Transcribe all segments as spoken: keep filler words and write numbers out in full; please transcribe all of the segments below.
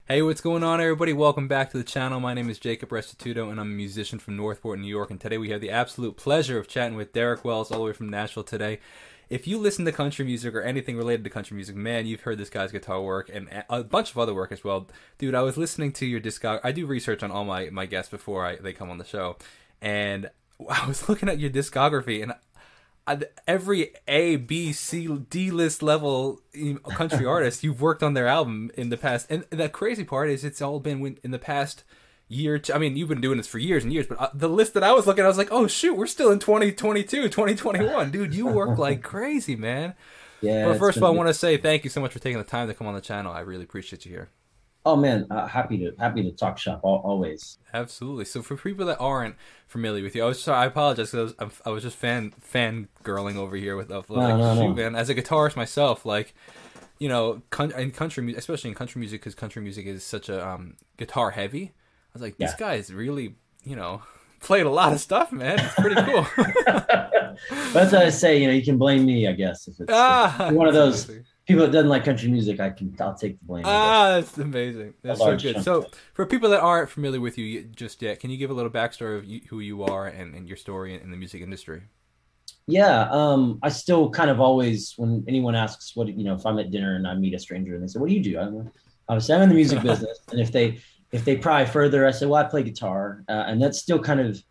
Hey, what's going on, everybody? Welcome back to the channel. My name is Jacob Restituto, and I'm a musician from Northport, New York. And today we have the absolute pleasure of chatting with Derek Wells, all the way from Nashville today. If you listen to country music or anything related to country music, man, you've heard this guy's guitar work and a bunch of other work as well. Dude, I was listening to your discog. I do research on all my, my guests before I, they come on the show. And I was looking at your discography, and every A, B, C, D list level country artist, you've worked on their album in the past. And the crazy part is it's all been in the past year. I mean, you've been doing this for years and years, but the list that I was looking at, I was like, oh shoot, we're still in twenty twenty-two, twenty twenty-one. Dude, you work like crazy, man. Yeah. But first of all, I want to say thank you so much for taking the time to come on the channel. I really appreciate you here. Oh man, uh, happy to happy to talk shop always. Absolutely. So for people that aren't familiar with you, I was sorry, I apologize because I was, I was just fan fan girling over here with of like no, no, shoot, no. man. As a guitarist myself, like you know, in country music, especially in country music, because country music is such a um, guitar heavy. I was like, this Yeah. guy is really, you know, played a lot of stuff, man. It's pretty cool. That's what I say. You know, you can blame me, I guess, if it's, ah, if you're one of those amazing. people that doesn't like country music. I can, I'll take the blame. Ah, that's amazing. That's so good. chunk. So, for people that aren't familiar with you just yet, can you give a little backstory of you, who you are and, and your story in, in the music industry? Yeah, um, I still kind of always, when anyone asks what, you know, if I'm at dinner and I meet a stranger and they say, "What do you do?" I'm like, obviously I'm in the music business, and if they if they pry further, I say, "Well, I play guitar," uh, and that's still kind of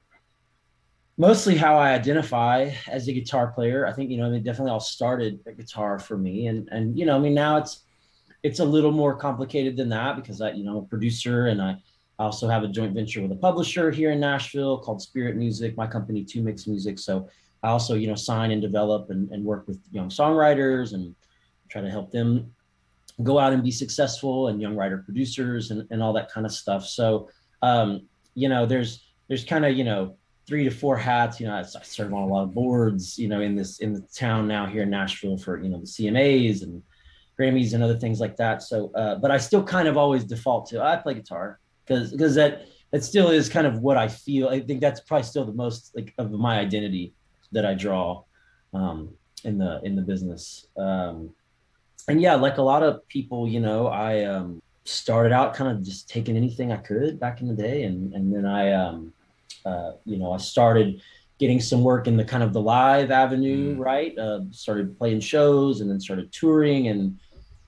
mostly how I identify as a guitar player. I think, you know, I mean, definitely all started a guitar for me. And, and, you know, I mean, now it's, it's a little more complicated than that because I, you know, I'm a producer, and I also have a joint venture with a publisher here in Nashville called Spirit Music, my company, Two Mix Music. So I also, you know, sign and develop and, and work with young songwriters and try to help them go out and be successful, and young writer producers and, and all that kind of stuff. So, um, you know, there's, there's kind of, you know, three to four hats. You know, I serve on a lot of boards, you know, in this, in the town now here in Nashville for, you know, the C M As and Grammys and other things like that. So, uh, but I still kind of always default to, I play guitar because, because that, that still is kind of what I feel. I think that's probably still the most like of my identity that I draw, um, in the, in the business. Um, and yeah, like a lot of people, you know, I, um, started out kind of just taking anything I could back in the day. And, and then I, um, Uh, you know, I started getting some work in the kind of the live avenue, Mm. right? Uh, started playing shows and then started touring. And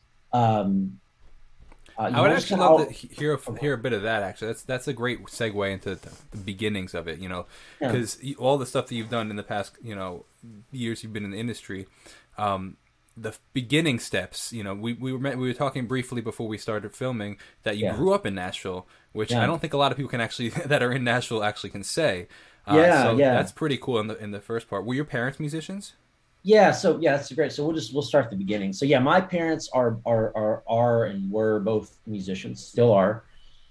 um, uh, I would know, actually love to hear hear a bit of that. Actually, that's that's a great segue into the, the beginnings of it. You know, because yeah. all the stuff that you've done in the past, you know, years you've been in the industry, um, the beginning steps. You know, we we were we were talking briefly before we started filming that you yeah. grew up in Nashville, which yeah. I don't think a lot of people can actually that are in Nashville actually can say. Uh, yeah, so yeah. That's pretty cool in the in the first part. Were your parents musicians? Yeah, so yeah, that's great. So we'll just we'll start at the beginning. So yeah, my parents are are are are and were both musicians, still are.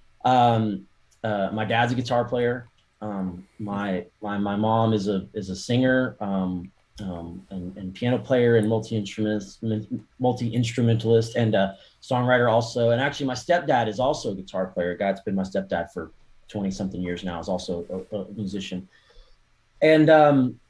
Um, uh, my dad's a guitar player. Um, my my my mom is a is a singer, um, um, and, and piano player and multi instrumentalist, multi instrumentalist, and a songwriter also. And actually, my stepdad is also a guitar player. A guy that's been my stepdad for twenty something years now is also a, a musician. And um,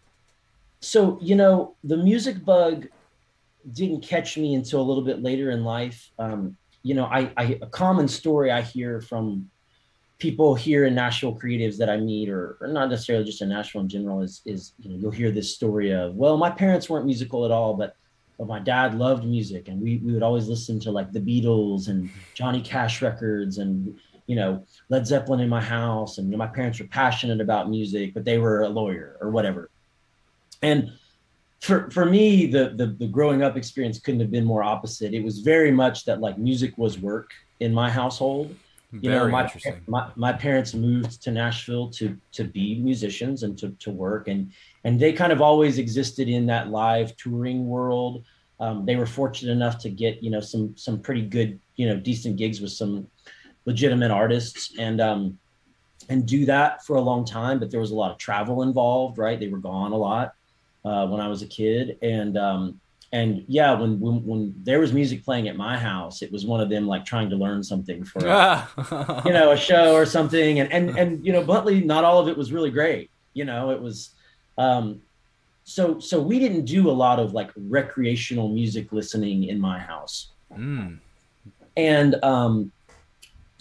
so, you know, the music bug didn't catch me until a little bit later in life. Um, you know, I, I a common story I hear from people here in Nashville, creatives that I meet, or, or not necessarily just in Nashville in general, is, is, you know, you'll hear this story of, well, my parents weren't musical at all, but, but my dad loved music. And we, we would always listen to like the Beatles and Johnny Cash records and, you know, Led Zeppelin in my house. And you know, my parents were passionate about music, but they were a lawyer or whatever. And for for me, the, the the growing up experience couldn't have been more opposite. It was very much that like music was work in my household. You Very know, my, interesting. my my parents moved to Nashville to to be musicians and to to work, and and they kind of always existed in that live touring world. Um, they were fortunate enough to get, you know, some some pretty good, you know, decent gigs with some legitimate artists, and um and do that for a long time. But there was a lot of travel involved, right? They were gone a lot uh, when I was a kid. And, um, and yeah, when, when, when there was music playing at my house, it was one of them like trying to learn something for, a, you know, a show or something. And, and, and, you know, bluntly, not all of it was really great. You know, it was, um, so, so we didn't do a lot of like recreational music listening in my house. Mm. And, um,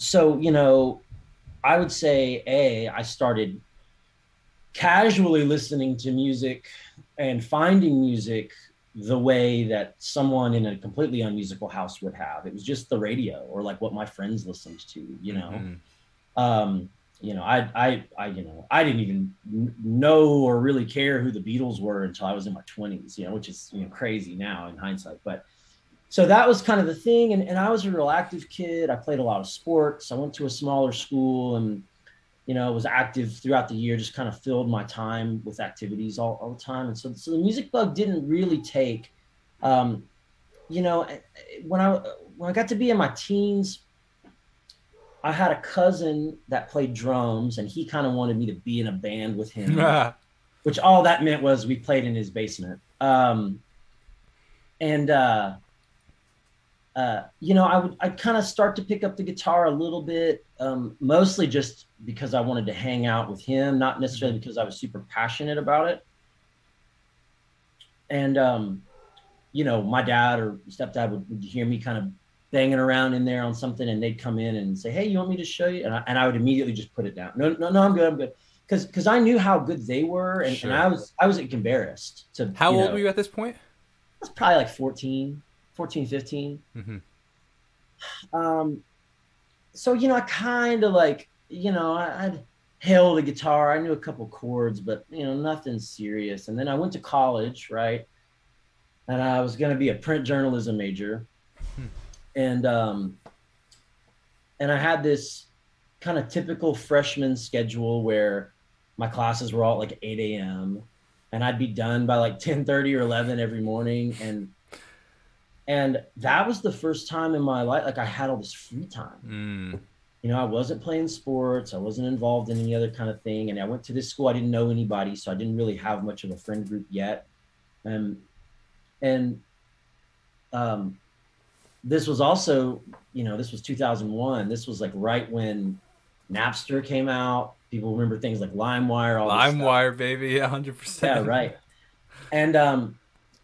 so, you know, I would say, A, I started casually listening to music and finding music the way that someone in a completely unmusical house would have. It was just the radio or like what my friends listened to, you know. Mm-hmm. Um, you know, I, I, I, you know, I didn't even know or really care who the Beatles were until I was in my twenties, you know, which is, you know, crazy now in hindsight. But so that was kind of the thing. And, and I was a real active kid. I played a lot of sports. I went to a smaller school and, you know, was active throughout the year, just kind of filled my time with activities all, all the time. And so, so the music bug didn't really take, um, you know, when I, when I got to be in my teens, I had a cousin that played drums and he kind of wanted me to be in a band with him, which all that meant was we played in his basement. Um, and, uh, uh, you know, I would, I'd kind of start to pick up the guitar a little bit, um, mostly just because I wanted to hang out with him, not necessarily because I was super passionate about it. And, um, you know, my dad or stepdad would, would hear me kind of banging around in there on something and they'd come in and say, hey, you want me to show you? And I, and I would immediately just put it down. No, no, no, I'm good. I'm good. Cause, cause I knew how good they were. And, sure. and I was, I was embarrassed to, how old know, were you at this point? I was probably like fourteen, fourteen, fifteen. Mm-hmm. Um, so, you know, I kind of like, you know, I, I'd held a guitar. I knew a couple chords, but you know, nothing serious. And then I went to college, right? And I was going to be a print journalism major. Hmm. And, um, and I had this kind of typical freshman schedule where my classes were all at like eight a.m. and I'd be done by like ten thirty or eleven every morning. And, and that was the first time in my life, like I had all this free time. Mm. You know, I wasn't playing sports. I wasn't involved in any other kind of thing. And I went to this school. I didn't know anybody. So I didn't really have much of a friend group yet. Um, and, um, this was also, you know, this was two thousand one. This was like right when Napster came out. People remember things like LimeWire. All LimeWire, baby. Yeah, one hundred percent. Yeah, right. And, um,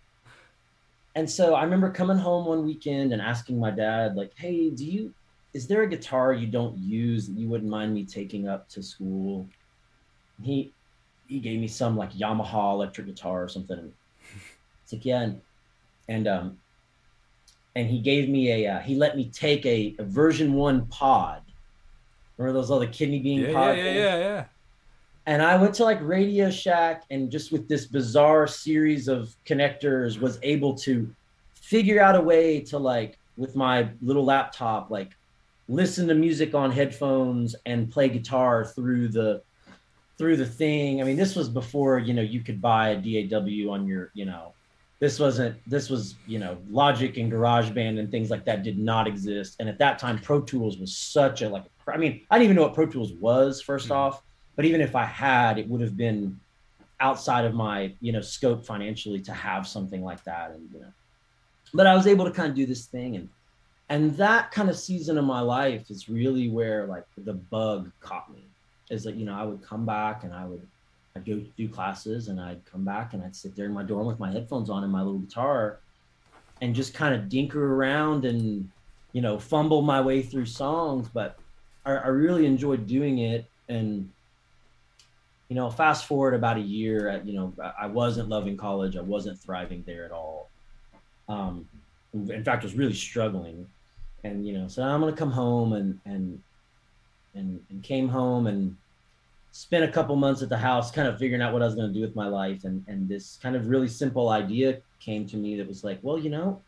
and so I remember coming home one weekend and asking my dad, like, hey, do you, is there a guitar you don't use that you wouldn't mind me taking up to school? He, he gave me some like Yamaha electric guitar or something. It's like, yeah. And, and, um, and he gave me a, uh, he let me take a, a version one pod. Remember those other kidney bean yeah, pod yeah, things? Yeah, yeah, yeah. And I went to like Radio Shack and just with this bizarre series of connectors was able to figure out a way to like, with my little laptop, like listen to music on headphones and play guitar through the, through the thing. I mean, this was before, you know, you could buy a D A W on your, you know, This wasn't, this was, you know, Logic and GarageBand and things like that did not exist. And at that time, Pro Tools was such a, like, I mean, I didn't even know what Pro Tools was, first mm-hmm. off. But even if I had, it would have been outside of my, you know, scope financially to have something like that. And, you know, but I was able to kind of do this thing. And, and that kind of season of my life is really where, like, the bug caught me. Is that, you know, I would come back and I would, I'd go do classes and I'd come back and I'd sit there in my dorm with my headphones on and my little guitar and just kind of dinker around and, you know, fumble my way through songs. But I, I really enjoyed doing it. And, you know, fast forward about a year, at, you know, I wasn't loving college. I wasn't thriving there at all. Um, in fact, I was really struggling. And, you know, so I'm going to come home and, and, and, and came home and spent a couple months at the house kind of figuring out what I was going to do with my life. And, and this kind of really simple idea came to me that was like, well, you know,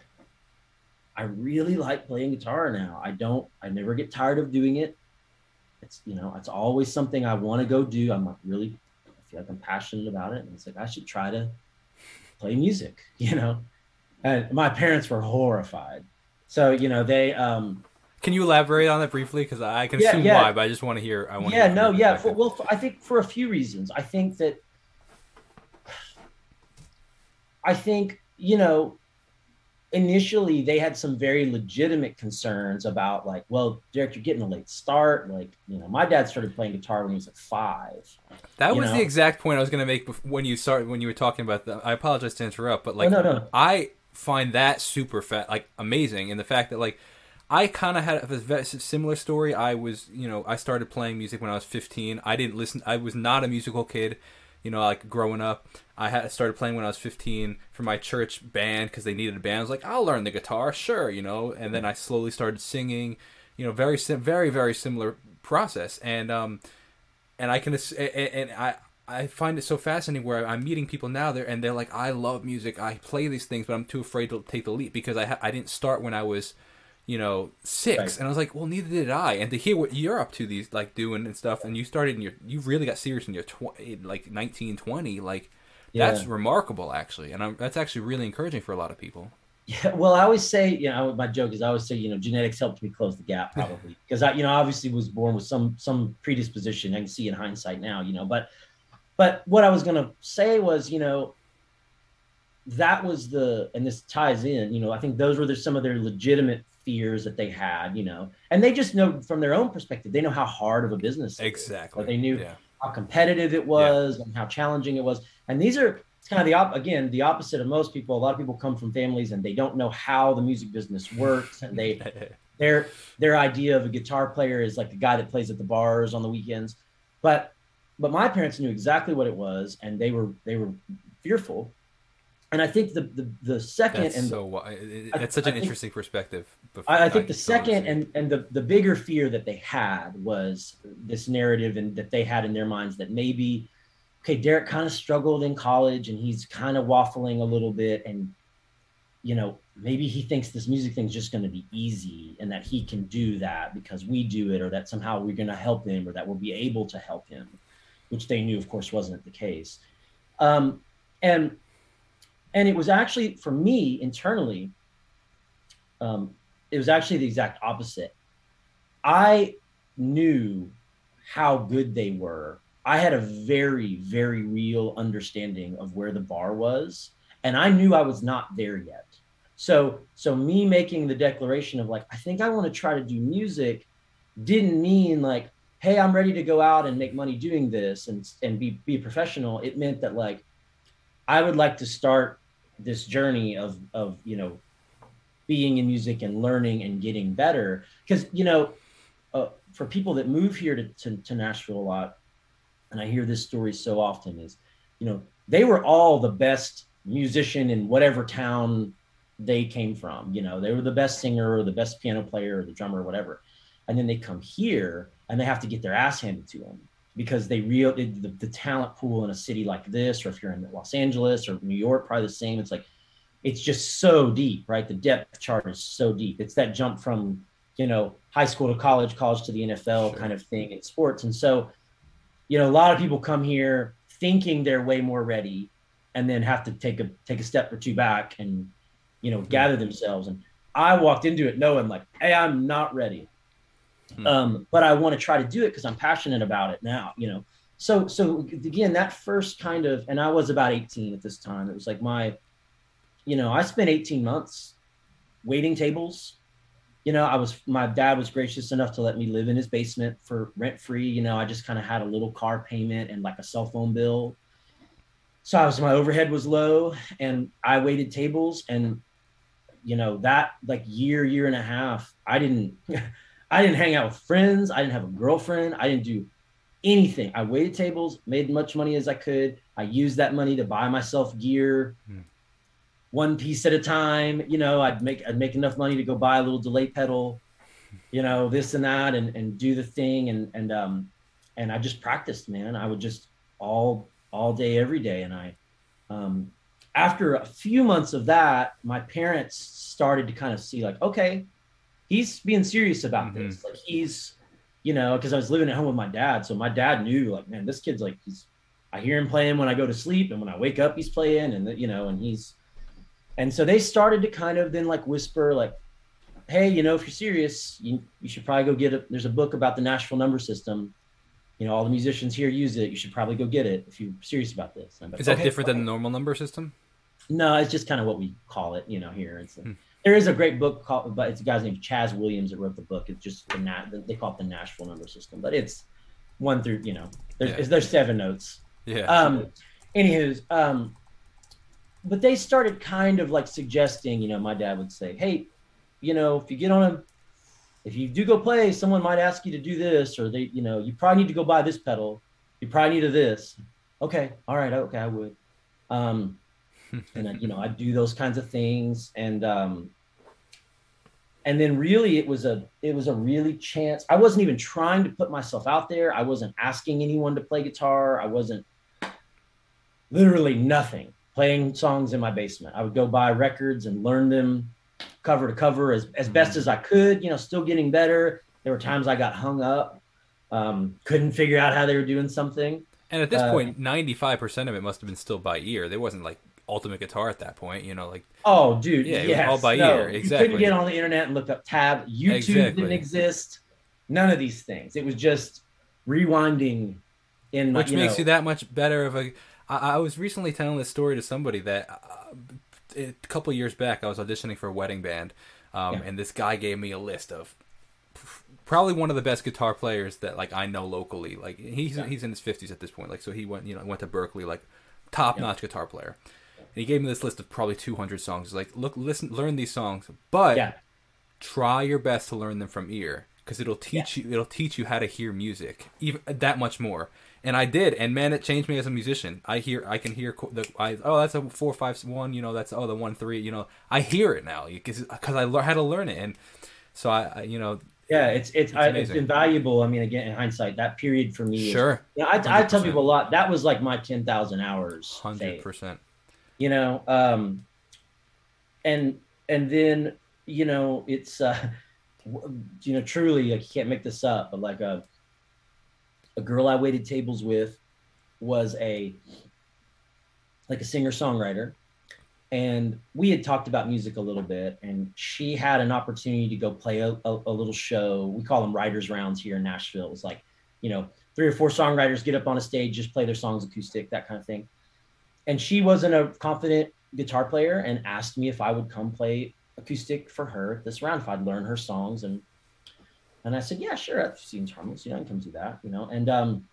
I really like playing guitar now. I don't, I never get tired of doing it. It's, you know, it's always something I want to go do. I'm like really, I feel like I'm passionate about it. And it's like, I should try to play music, you know? And my parents were horrified. So, you know, they, um, can you elaborate on that briefly? Because I can yeah, assume yeah. why, but I just want to hear. I want. Yeah, to no, yeah. For, well, for, I think for a few reasons. I think that. I think you know, initially they had some very legitimate concerns about like, well, Derek, you're getting a late start. Like, you know, my dad started playing guitar when he was like five. That was know? the exact point I was going to make when you started when you were talking about that. I apologize to interrupt, but like, oh, no, no. I find that super fat, like amazing, in the fact that like. I kind of had a ve- similar story. I was, you know, I started playing music when I was fifteen. I didn't listen. I was not a musical kid, you know, like growing up. I had started playing when I was fifteen for my church band because they needed a band. I was like, I'll learn the guitar, sure, you know. And then I slowly started singing, you know, very sim- very very similar process. And um, and I can and, and I. I find it so fascinating where I'm meeting people now there and they're like, I love music, I play these things, but I'm too afraid to take the leap because I ha- I didn't start when I was, you know, six. Right. And I was like, well, neither did I. And to hear what you're up to, these like doing and stuff, and you started in your, you really got serious in your tw- like nineteen, twenty, like yeah. That's remarkable actually, and I'm, that's actually really encouraging for a lot of people. Yeah, well, I always say, you know, my joke is I always say, you know, genetics helped me close the gap probably because I, you know, obviously was born with some some predisposition. I can see in hindsight now, you know, but. But what I was going to say was, you know, that was the, and this ties in, you know, I think those were the, some of their legitimate fears that they had, you know, and they just know from their own perspective, they know how hard of a business it exactly. is. But they knew yeah. how competitive it was yeah. and how challenging it was. And these are, it's kind of the, op- again, the opposite of most people. A lot of people come from families and they don't know how the music business works. And they, their, their idea of a guitar player is like the guy that plays at the bars on the weekends. But But my parents knew exactly what it was, and they were they were fearful. And I think the the, the second that's and so the, that's such I, an I interesting think, perspective. I, I think the second and and the the bigger fear that they had was this narrative and that they had in their minds that maybe, okay, Derek kind of struggled in college and he's kind of waffling a little bit, and you know maybe he thinks this music thing's just going to be easy and that he can do that because we do it, or that somehow we're going to help him, or that we'll be able to help him. Which they knew, of course, wasn't the case. Um, and and it was actually, for me, internally, um, it was actually the exact opposite. I knew how good they were. I had a very, very real understanding of where the bar was, and I knew I was not there yet. So, so me making the declaration of like, I think I want to try to do music didn't mean like, hey, I'm ready to go out and make money doing this and, and be, be a professional. It meant that like, I would like to start this journey of, of, you know, being in music and learning and getting better. Cause you know, uh, for people that move here to, to, to Nashville a lot, and I hear this story so often is, you know, they were all the best musician in whatever town they came from. You know, they were the best singer or the best piano player or the drummer or whatever. And then they come here and they have to get their ass handed to them because they real the, the talent pool in a city like this, or if you're in Los Angeles or New York, probably the same. It's like, it's just so deep, right? The depth chart is so deep. It's that jump from, you know, high school to college, college to the N F L sure. kind of thing in sports. And so, you know, a lot of people come here thinking they're way more ready and then have to take a, take a step or two back and, you know, mm-hmm. gather themselves. And I walked into it knowing like, hey, I'm not ready. Mm-hmm. Um, but I want to try to do it because I'm passionate about it now, you know? So, so again, that first kind of, and I was about eighteen at this time. It was like my, you know, I spent eighteen months waiting tables. You know, I was, my dad was gracious enough to let me live in his basement for rent free. You know, I just kind of had a little car payment and like a cell phone bill. So I was, my overhead was low and I waited tables, and, you know, that like year, year and a half, I didn't, I didn't hang out with friends. I didn't have a girlfriend. I didn't do anything. I waited tables, made as much money as I could. I used that money to buy myself gear. Hmm. One piece at a time. You know, I'd make I'd make enough money to go buy a little delay pedal, you know, this and that, and and do the thing, and and um and I just practiced, man. I would just all all day, every day, and I um after a few months of that, my parents started to kind of see like, okay, he's being serious about mm-hmm. this. Like he's, you know, because I was living at home with my dad, so my dad knew like, man, this kid's like, he's. I hear him playing when I go to sleep, and when I wake up, he's playing, and you know, and he's. And so they started to kind of then like whisper like, hey, you know, if you're serious, you, you should probably go get it. There's a book about the Nashville number system. You know, all the musicians here use it. You should probably go get it if you're serious about this. Like, is that okay, different fine. than the normal number system? No, it's just kind of what we call it, you know, here. It's a, hmm. There is a great book called, but it's a guy's named Chaz Williams that wrote the book. It's just, the Na- they call it the Nashville number system, but it's one through, you know, there's, yeah. there's seven notes. Yeah. Um, anywho's, um, but they started kind of like suggesting, you know, my dad would say, hey, you know, if you get on a if you do go play, someone might ask you to do this, or they, you know, you probably need to go buy this pedal. You probably need a this. Okay. All right. Okay. I would. Um, and I, you know, I do those kinds of things. And, um, and then really it was a, it was a really chance. I wasn't even trying to put myself out there. I wasn't asking anyone to play guitar. I wasn't literally nothing, playing songs in my basement. I would go buy records and learn them cover to cover as, as best as I could, you know, still getting better. There were times I got hung up, um, couldn't figure out how they were doing something. And at this uh, point, ninety-five percent of it must have been still by ear. There wasn't like Ultimate Guitar at that point, you know, like. Oh, dude. Yeah, it yes, was all by no, ear. Exactly. You couldn't get on the internet and look up tab. YouTube Exactly. didn't exist. None of these things. It was just rewinding in my, Which you makes know, you that much better of a. I, I was recently telling this story to somebody that uh, a couple of years back I was auditioning for a wedding band, um, Yeah. and this guy gave me a list of probably one of the best guitar players that like I know locally. Like he's Yeah. he's in his fifties at this point. Like so he went you know went to Berkeley, like top notch Yeah. guitar player. And he gave me this list of probably two hundred songs. He's like, look, listen, learn these songs, but yeah. try your best to learn them from ear because it'll teach you it'll teach you how to hear music even that much more. And I did, and man, it changed me as a musician. I hear, I can hear the, I, oh, that's a four five one, you know, that's oh the one three, you know, I hear it now because I learned how to learn it, and so I, I you know, Yeah, it's it's It's I, it's amazing. invaluable. I mean, again, in hindsight, that period for me, is, sure, you know, I, I tell one hundred percent. people a lot. That was like my ten thousand hours. hundred thing, percent. You know, um, and and then you know it's uh, w- you know truly like, you can't make this up, but like a a girl I waited tables with was a like a singer songwriter, and we had talked about music a little bit, and she had an opportunity to go play a, a, a little show. We call them writers rounds here in Nashville. It was like, you know, three or four songwriters get up on a stage, just play their songs acoustic, that kind of thing. And she wasn't a confident guitar player and asked me if I would come play acoustic for her this round, if I'd learn her songs. And and I said, yeah, sure, that seems harmless. You know, I can come do that, you know. And um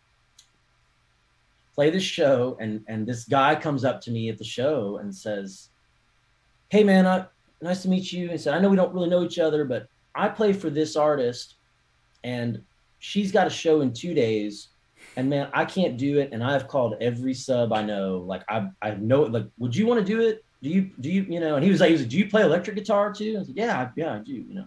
play this show, and and this guy comes up to me at the show and says, hey man, I, nice to meet you. And said, I know we don't really know each other, but I play for this artist and she's got a show in two days, and man, I can't do it, and I've called every sub I know, like I I know it, like, would you want to do it? Do you do you you know? And he was like, he was like, do you play electric guitar too? I said, yeah, I- yeah, I do, you know.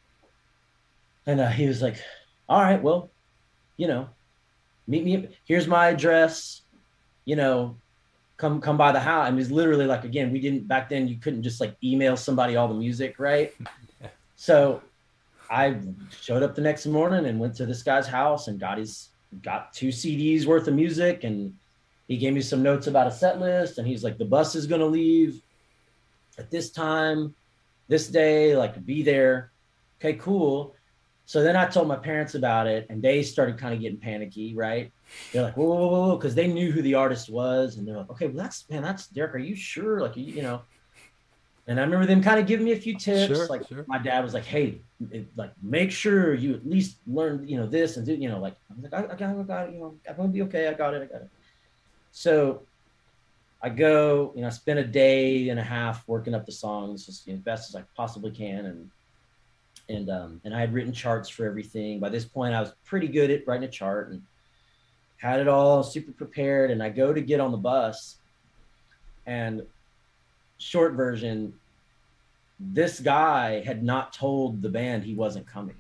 And uh, he was like, all right, well, you know, meet me, here's my address, you know, come come by the house. And it was literally like, again, we didn't, back then you couldn't just like email somebody all the music, right? So I showed up the next morning and went to this guy's house and got his got two C Ds worth of music, and he gave me some notes about a set list, and he's like, the bus is gonna leave at this time, this day, like be there. Okay, cool. So then I told my parents about it, and they started kind of getting panicky, right? They're like, whoa, whoa, whoa, whoa, because they knew who the artist was, and they're like, okay, well, that's, man, that's Derek. Are you sure? Like, you, you know. And I remember them kind of giving me a few tips. Sure, like sure. my dad was like, hey, it, like make sure you at least learn, you know, this and do, you know, like I was like, I, I got, I got it, you know, I'm gonna be okay. I got it, I got it. So I go, you know, I spend a day and a half working up the songs just, you know, as best as I possibly can, and and um and I had written charts for everything. By this point, I was pretty good at writing a chart and had it all super prepared. And I go to get on the bus, and short version, this guy had not told the band he wasn't coming.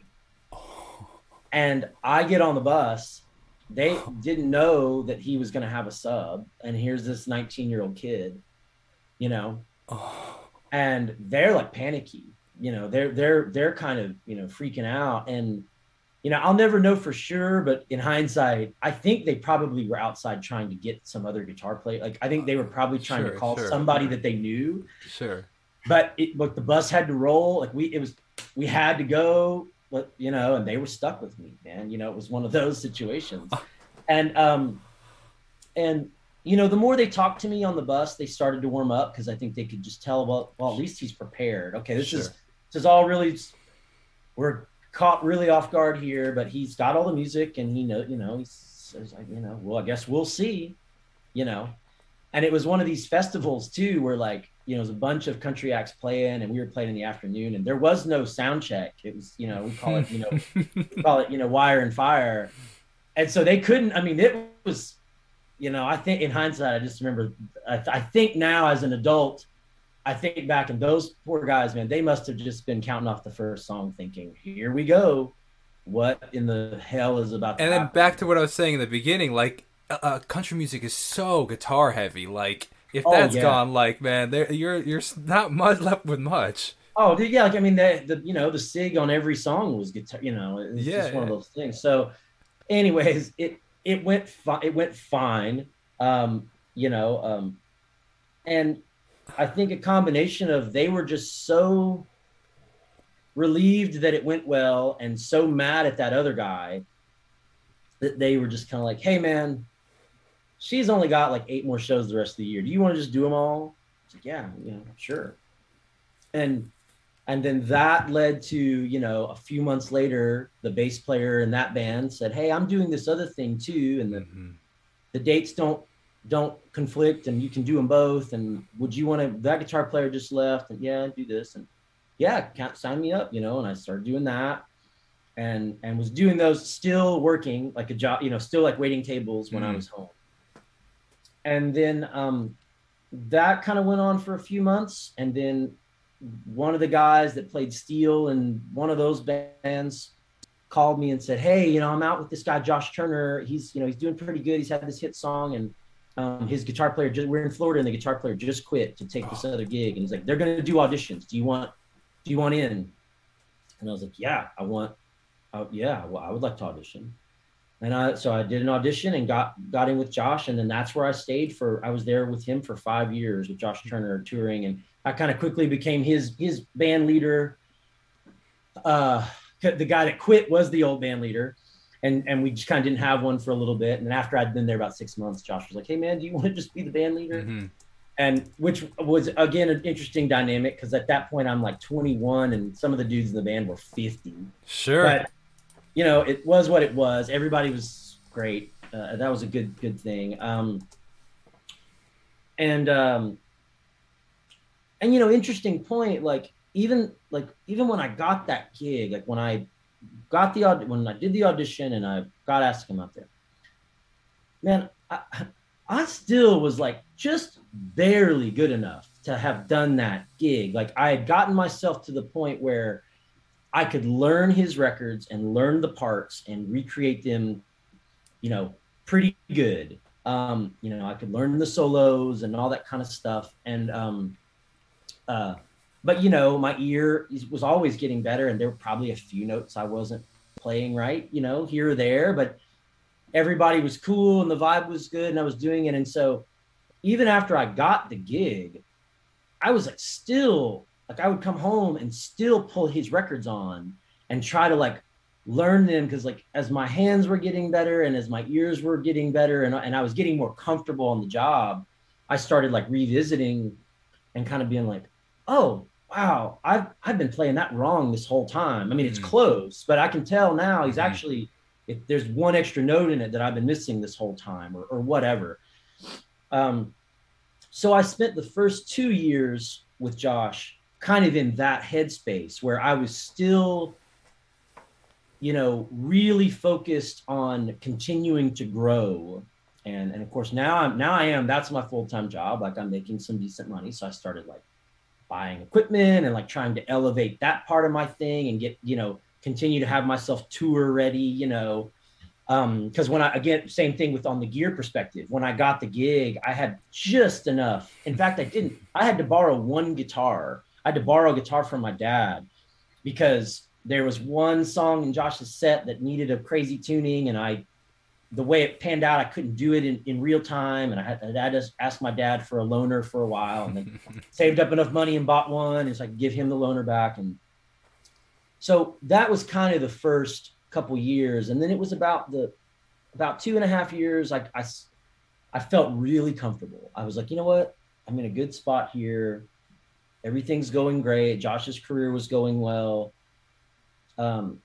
And I get on the bus, they didn't know that he was going to have a sub, and here's this nineteen year old kid, you know, and they're like panicky, you know, they're they're they're kind of, you know, freaking out. And you know, I'll never know for sure, but in hindsight, I think they probably were outside trying to get some other guitar player. Like, I think they were probably trying Sure, to call sure. somebody that they knew. Sure. But it, look, the bus had to roll. Like we, it was, we had to go. But you know, and they were stuck with me, man. You know, it was one of those situations. And um, and you know, the more they talked to me on the bus, they started to warm up, because I think they could just tell, well, well, at least he's prepared. Okay, this Sure. is this is all really, we're caught really off guard here, but he's got all the music, and he know, you know, he says, like, you know, well, I guess we'll see, you know. And it was one of these festivals too, where like you know, it was a bunch of country acts playing, and we were playing in the afternoon, and there was no sound check. It was, you know, we call it, you know, we call it, you know, wire and fire. And so they couldn't, I mean, it was, you know, I think in hindsight, I just remember, I, th- I think now as an adult, I think back and those poor guys, man, they must have just been counting off the first song thinking, here we go. What in the hell is about to And then happen? back to what I was saying in the beginning, like, uh, country music is so guitar heavy. Like, if Oh, that's yeah. gone, like, man, there you're you're not much left with much. Oh, dude, yeah. Like, I mean, the, the, you know, the SIG on every song was guitar, you know, it's Yeah, just one yeah. of those things. So anyways, it, it went, fi- it went fine. Um, you know, um, and I think a combination of, they were just so relieved that it went well and so mad at that other guy that they were just kind of like, hey man, she's only got like eight more shows the rest of the year. Do you want to just do them all? It's like, yeah, you know, sure. And and then that led to, you know, a few months later, the bass player in that band said, hey, I'm doing this other thing too, and the, Mm-hmm. the dates don't don't conflict, and you can do them both. And would you want to? That guitar player just left, and yeah, do this, and yeah, can't sign me up, you know. And I started doing that, and and was doing those, still working like a job, you know, still like waiting tables when Mm-hmm. I was home. And then um, that kind of went on for a few months, and then one of the guys that played steel in one of those bands called me and said, hey, you know, I'm out with this guy, Josh Turner. He's, you know, he's doing pretty good. He's had this hit song, and um, his guitar player, just, we're in Florida, and the guitar player just quit to take this other gig. And he's like, they're going to do auditions. Do you want, do you want in? And I was like, yeah, I want, uh, yeah, well, I would like to audition. And I, so I did an audition and got, got in with Josh. And then that's where I stayed for, I was there with him for five years with Josh Turner touring. And I kind of quickly became his, his band leader. Uh, the guy that quit was the old band leader. And, and we just kind of didn't have one for a little bit. And then after I'd been there about six months, Josh was like, hey man, do you want to just be the band leader? Mm-hmm. And which was, again, an interesting dynamic, because at that point I'm like twenty-one and some of the dudes in the band were fifty. Sure. But, you know, it was what it was. Everybody was great. Uh, that was a good, good thing. Um, and, um, and, you know, interesting point, like, even, like, even when I got that gig, like when I got the, aud- when I did the audition and I got asked to come out there, man, I, I still was like just barely good enough to have done that gig. Like I had gotten myself to the point where I could learn his records and learn the parts and recreate them, you know, pretty good. Um, you know, I could learn the solos and all that kind of stuff. And, um, uh, but you know, my ear was always getting better, and there were probably a few notes I wasn't playing right, you know, here or there, but everybody was cool and the vibe was good and I was doing it. And so even after I got the gig, I was like, still like, I would come home and still pull his records on and try to like learn them. Cause like, as my hands were getting better and as my ears were getting better and, and I was getting more comfortable on the job, I started like revisiting and kind of being like, oh, wow, I've, I've been playing that wrong this whole time. I mean, it's Mm. close, but I can tell now he's Mhm. actually, if there's one extra note in it that I've been missing this whole time, or, or whatever. Um, so I spent the first two years with Josh kind of in that headspace where I was still, you know, really focused on continuing to grow. And, and of course now I'm, now I am, that's my full-time job. Like I'm making some decent money. So I started like buying equipment and like trying to elevate that part of my thing and get, you know, continue to have myself tour ready, you know, um, because when I, again, same thing with on the gear perspective, when I got the gig, I had just enough. In fact, I didn't, I had to borrow one guitar. I had to borrow a guitar from my dad because there was one song in Josh's set that needed a crazy tuning. And I, the way it panned out, I couldn't do it in, in real time. And I had, I had to ask my dad for a loaner for a while, and then saved up enough money and bought one. And so I could give him the loaner back. And so that was kind of the first couple years. And then it was about the, about two and a half years. Like I, I felt really comfortable. I was like, you know what? I'm in a good spot here. Everything's going great. Josh's career was going well. Um,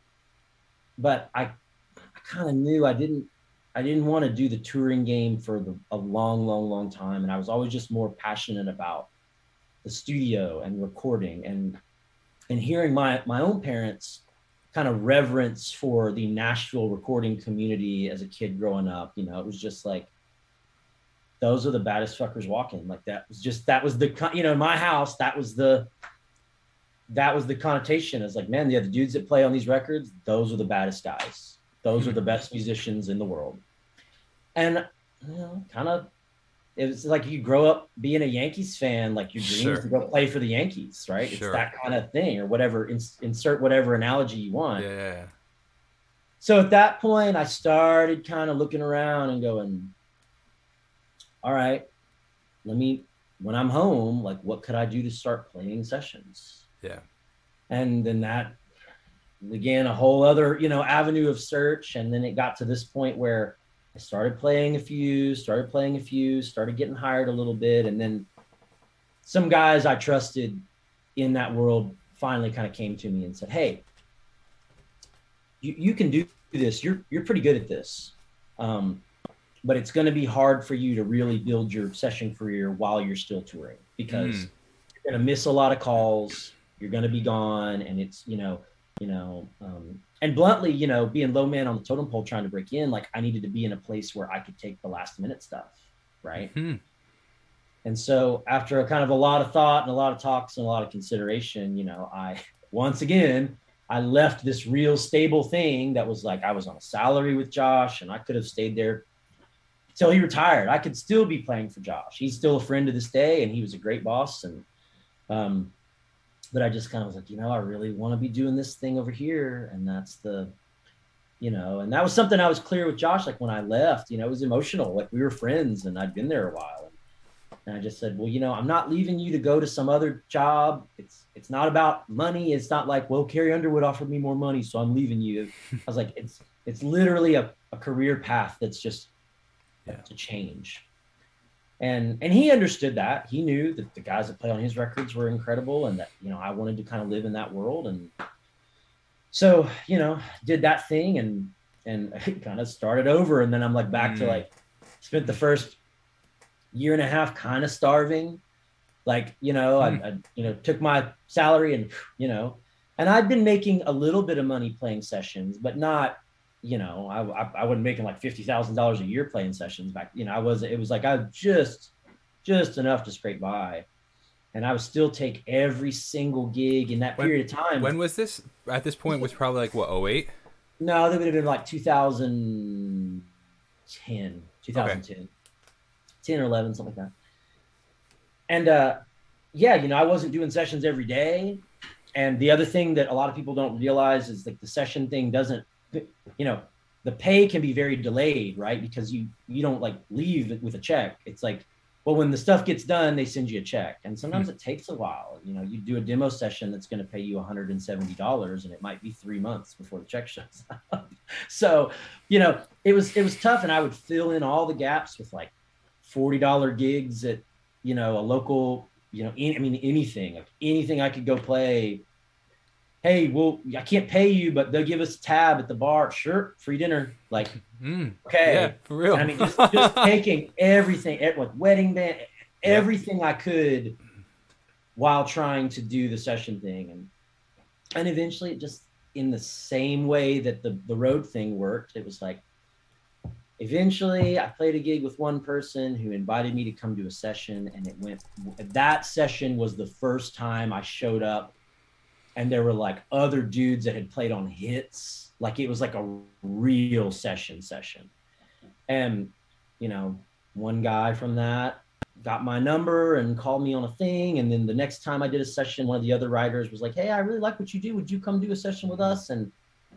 but I, I kind of knew I didn't, I didn't want to do the touring game for the, a long, long, long time. And I was always just more passionate about the studio and recording, and and hearing my my own parents kind of reverence for the Nashville recording community as a kid growing up. You know, it was just like, those are the baddest fuckers walking. Like that was just, that was the, you know, in my house, that was the, that was the connotation. It's like, man, yeah, the dudes that play on these records, those are the baddest guys. Those are the best musicians in the world. And, you know, kind of, it was like you grow up being a Yankees fan, like your dream Sure. is to go play for the Yankees, right? Sure. It's that kind of thing, or whatever, ins- insert whatever analogy you want. Yeah. So at that point, I started kind of looking around and going, all right, let me, when I'm home, like, what could I do to start playing sessions? Yeah. And then that began a whole other, you know, avenue of search. And then it got to this point where I started playing a few, started playing a few, started getting hired a little bit. And then some guys I trusted in that world finally kind of came to me and said, hey, you, you can do this. You're, you're pretty good at this. Um, but it's going to be hard for you to really build your session career while you're still touring, because mm. you're going to miss a lot of calls. You're going to be gone. And it's, you know, you know, um, and bluntly, you know, being low man on the totem pole, trying to break in, like I needed to be in a place where I could take the last minute stuff. Right. Mm-hmm. And so after a kind of a lot of thought and a lot of talks and a lot of consideration, you know, I, once again, I left this real stable thing that was like, I was on a salary with Josh and I could have stayed there till he retired. I could still be playing for Josh. He's still a friend to this day, and he was a great boss. And, um, but I just kind of was like, you know, I really want to be doing this thing over here. And that's the, you know, and that was something I was clear with Josh. Like when I left, you know, it was emotional. Like we were friends and I'd been there a while. And I just said, well, you know, I'm not leaving you to go to some other job. It's, it's not about money. It's not like, well, Carrie Underwood offered me more money, so I'm leaving you. I was like, it's, it's literally a, a career path that's just, yeah. to change. And and he understood that. He knew that the guys that play on his records were incredible, and that, you know, I wanted to kind of live in that world. And so, you know, did that thing and and kind of started over. And then I'm like back mm. to like spent the first year and a half kind of starving. Like, you know, mm. I, I you know took my salary and, you know, and I'd been making a little bit of money playing sessions, but not, you know, I, I, I wasn't making like fifty thousand dollars a year playing sessions back. You know, I was, it was like, I just, just enough to scrape by. And I would still take every single gig in that when, period of time. When was this? At this point was probably like what, oh eight? No, that would have been like two thousand ten, twenty ten, okay. ten or eleven, something like that. And uh, yeah, you know, I wasn't doing sessions every day. And the other thing that a lot of people don't realize is like the session thing doesn't, you know, the pay can be very delayed, right? Because you, you don't like leave with a check. It's like, well, when the stuff gets done, they send you a check. And sometimes mm-hmm. it takes a while. You know, you do a demo session that's going to pay you one hundred seventy dollars and it might be three months before the check shows up. So, you know, it was, it was tough. And I would fill in all the gaps with like forty dollars gigs at, you know, a local, you know, any, I mean, anything, like anything I could go play. Hey, well, I can't pay you, but they'll give us a tab at the bar. Sure, free dinner. Like, mm, okay. Yeah, for real. I mean, just, just taking everything, like wedding band, everything yeah. I could while trying to do the session thing. And and eventually, it just, in the same way that the, the road thing worked, it was like, eventually, I played a gig with one person who invited me to come to a session. And it went, that session was the first time I showed up. And there were like other dudes that had played on hits. Like it was like a real session session. And, you know, one guy from that got my number and called me on a thing. And then the next time I did a session, one of the other writers was like, hey, I really like what you do. Would you come do a session with us? And,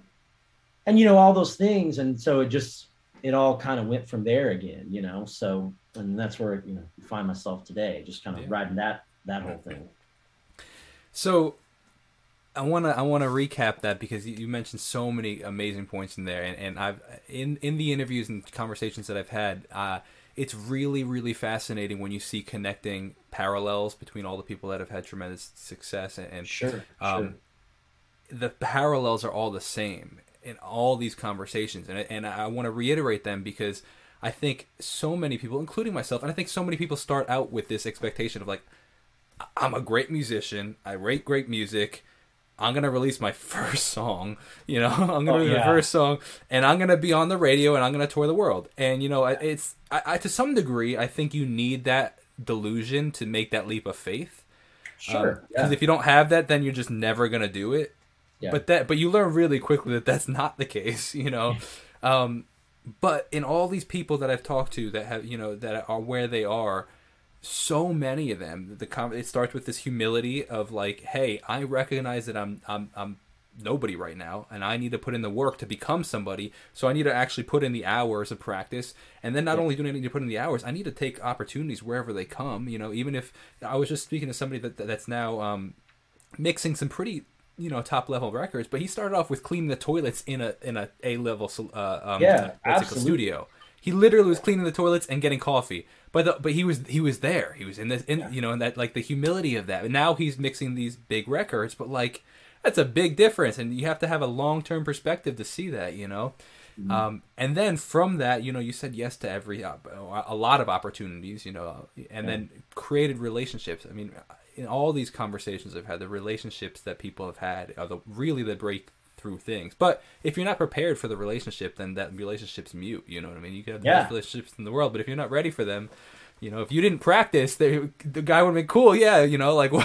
and, you know, all those things. And so it just, it all kind of went from there again, you know? So, and that's where, you know, I find myself today, just kind of yeah. riding that, that whole thing. So, I want to I want to recap that because you mentioned so many amazing points in there, and, and I've in, in the interviews and conversations that I've had, uh, it's really really fascinating when you see connecting parallels between all the people that have had tremendous success, and, and sure, um, sure. the parallels are all the same in all these conversations, and and I want to reiterate them because I think so many people, including myself, and I think so many people start out with this expectation of like, I'm a great musician. I write great music. I'm gonna release my first song, you know. I'm gonna Oh, release yeah. my first song, and I'm gonna be on the radio, and I'm gonna tour the world. And you know, it's I, I to some degree, I think you need that delusion to make that leap of faith. Sure. Because Yeah. if you don't have that, then you're just never gonna do it. Yeah. But that, but you learn really quickly that that's not the case, you know. um, but in all these people that I've talked to that have, you know, that are where they are, so many of them, the com- it starts with this humility of like, hey, I recognize that I'm I'm I'm nobody right now, and I need to put in the work to become somebody. So I need to actually put in the hours of practice, and then not Yeah. only do I need to put in the hours, I need to take opportunities wherever they come. You know, even if I was just speaking to somebody that that's now um, mixing some pretty, you know, top level records, but he started off with cleaning the toilets in a in a A level uh, um, Yeah, what's it called, absolutely. studio. He literally was cleaning the toilets and getting coffee, but the, but he was he was there. He was in this, in, Yeah. you know, and that like the humility of that. And now he's mixing these big records, but like that's a big difference, and you have to have a long term perspective to see that, you know. Mm-hmm. Um, and then from that, you know, you said yes to every uh, a lot of opportunities, you know, and Yeah. then created relationships. I mean, in all these conversations I've had, the relationships that people have had are the really the breakthrough things. But if you're not prepared for the relationship, then that relationship's mute. You know what I mean? You can have the Yeah. best relationships in the world, but if you're not ready for them, you know, if you didn't practice, they, the guy would have been cool. Yeah, you know, like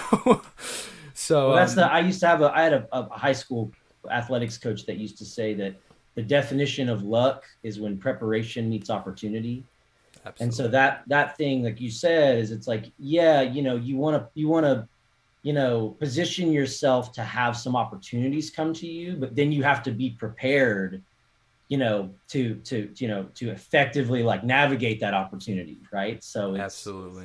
so. Well, that's um, the. I used to have a. I had a, a high school athletics coach that used to say that the definition of luck is when preparation meets opportunity. absolutely. And so that that thing, like you said, is it's like, yeah, you know, you want to you want to, you know, position yourself to have some opportunities come to you, but then you have to be prepared, you know, to to you know to effectively like navigate that opportunity, right? So it's, Absolutely.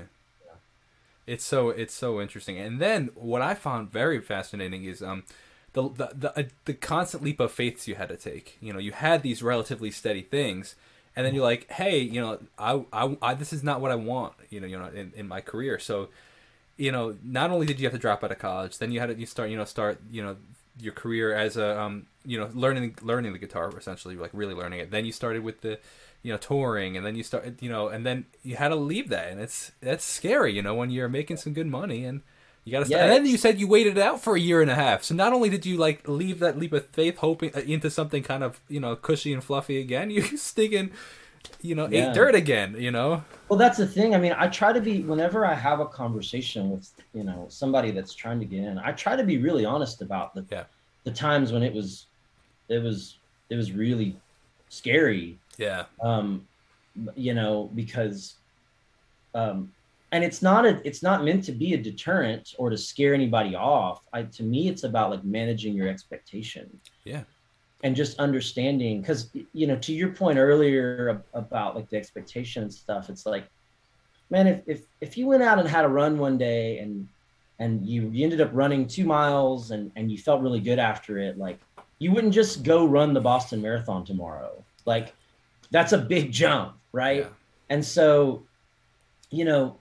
It's so it's so interesting. And then what I found very fascinating is um the the the, uh, the constant leap of faiths you had to take. You know, you had these relatively steady things, and then you're like, hey, you know, I I, I this is not what I want. You know, you know, in, in my career. So, you know, not only did you have to drop out of college, then you had to you start you know start you know your career as a um you know learning learning the guitar, essentially, like really learning it. Then you started with the you know touring, and then you start you know and then you had to leave that, and it's that's scary, you know, when you're making some good money and you gotta start. Yeah, And then it's- you said you waited it out for a year and a half, so not only did you like leave that leap of faith hoping uh, into something kind of you know cushy and fluffy again, you stinking you know Yeah. ate dirt again, you know. Well, that's the thing. I mean, I try to be, whenever I have a conversation with, you know, somebody that's trying to get in, I try to be really honest about the Yeah. the times when it was, it was, it was really scary. Yeah. Um, you know, because, um, and it's not a, it's not meant to be a deterrent or to scare anybody off. I, to me, it's about like managing your expectation. Yeah. And just understanding, because you know, to your point earlier about like the expectation and stuff, it's like, man, if if if you went out and had a run one day and and you, you ended up running two miles and and you felt really good after it, like you wouldn't just go run the Boston Marathon tomorrow. Like that's a big jump, right? Yeah. And so, you know,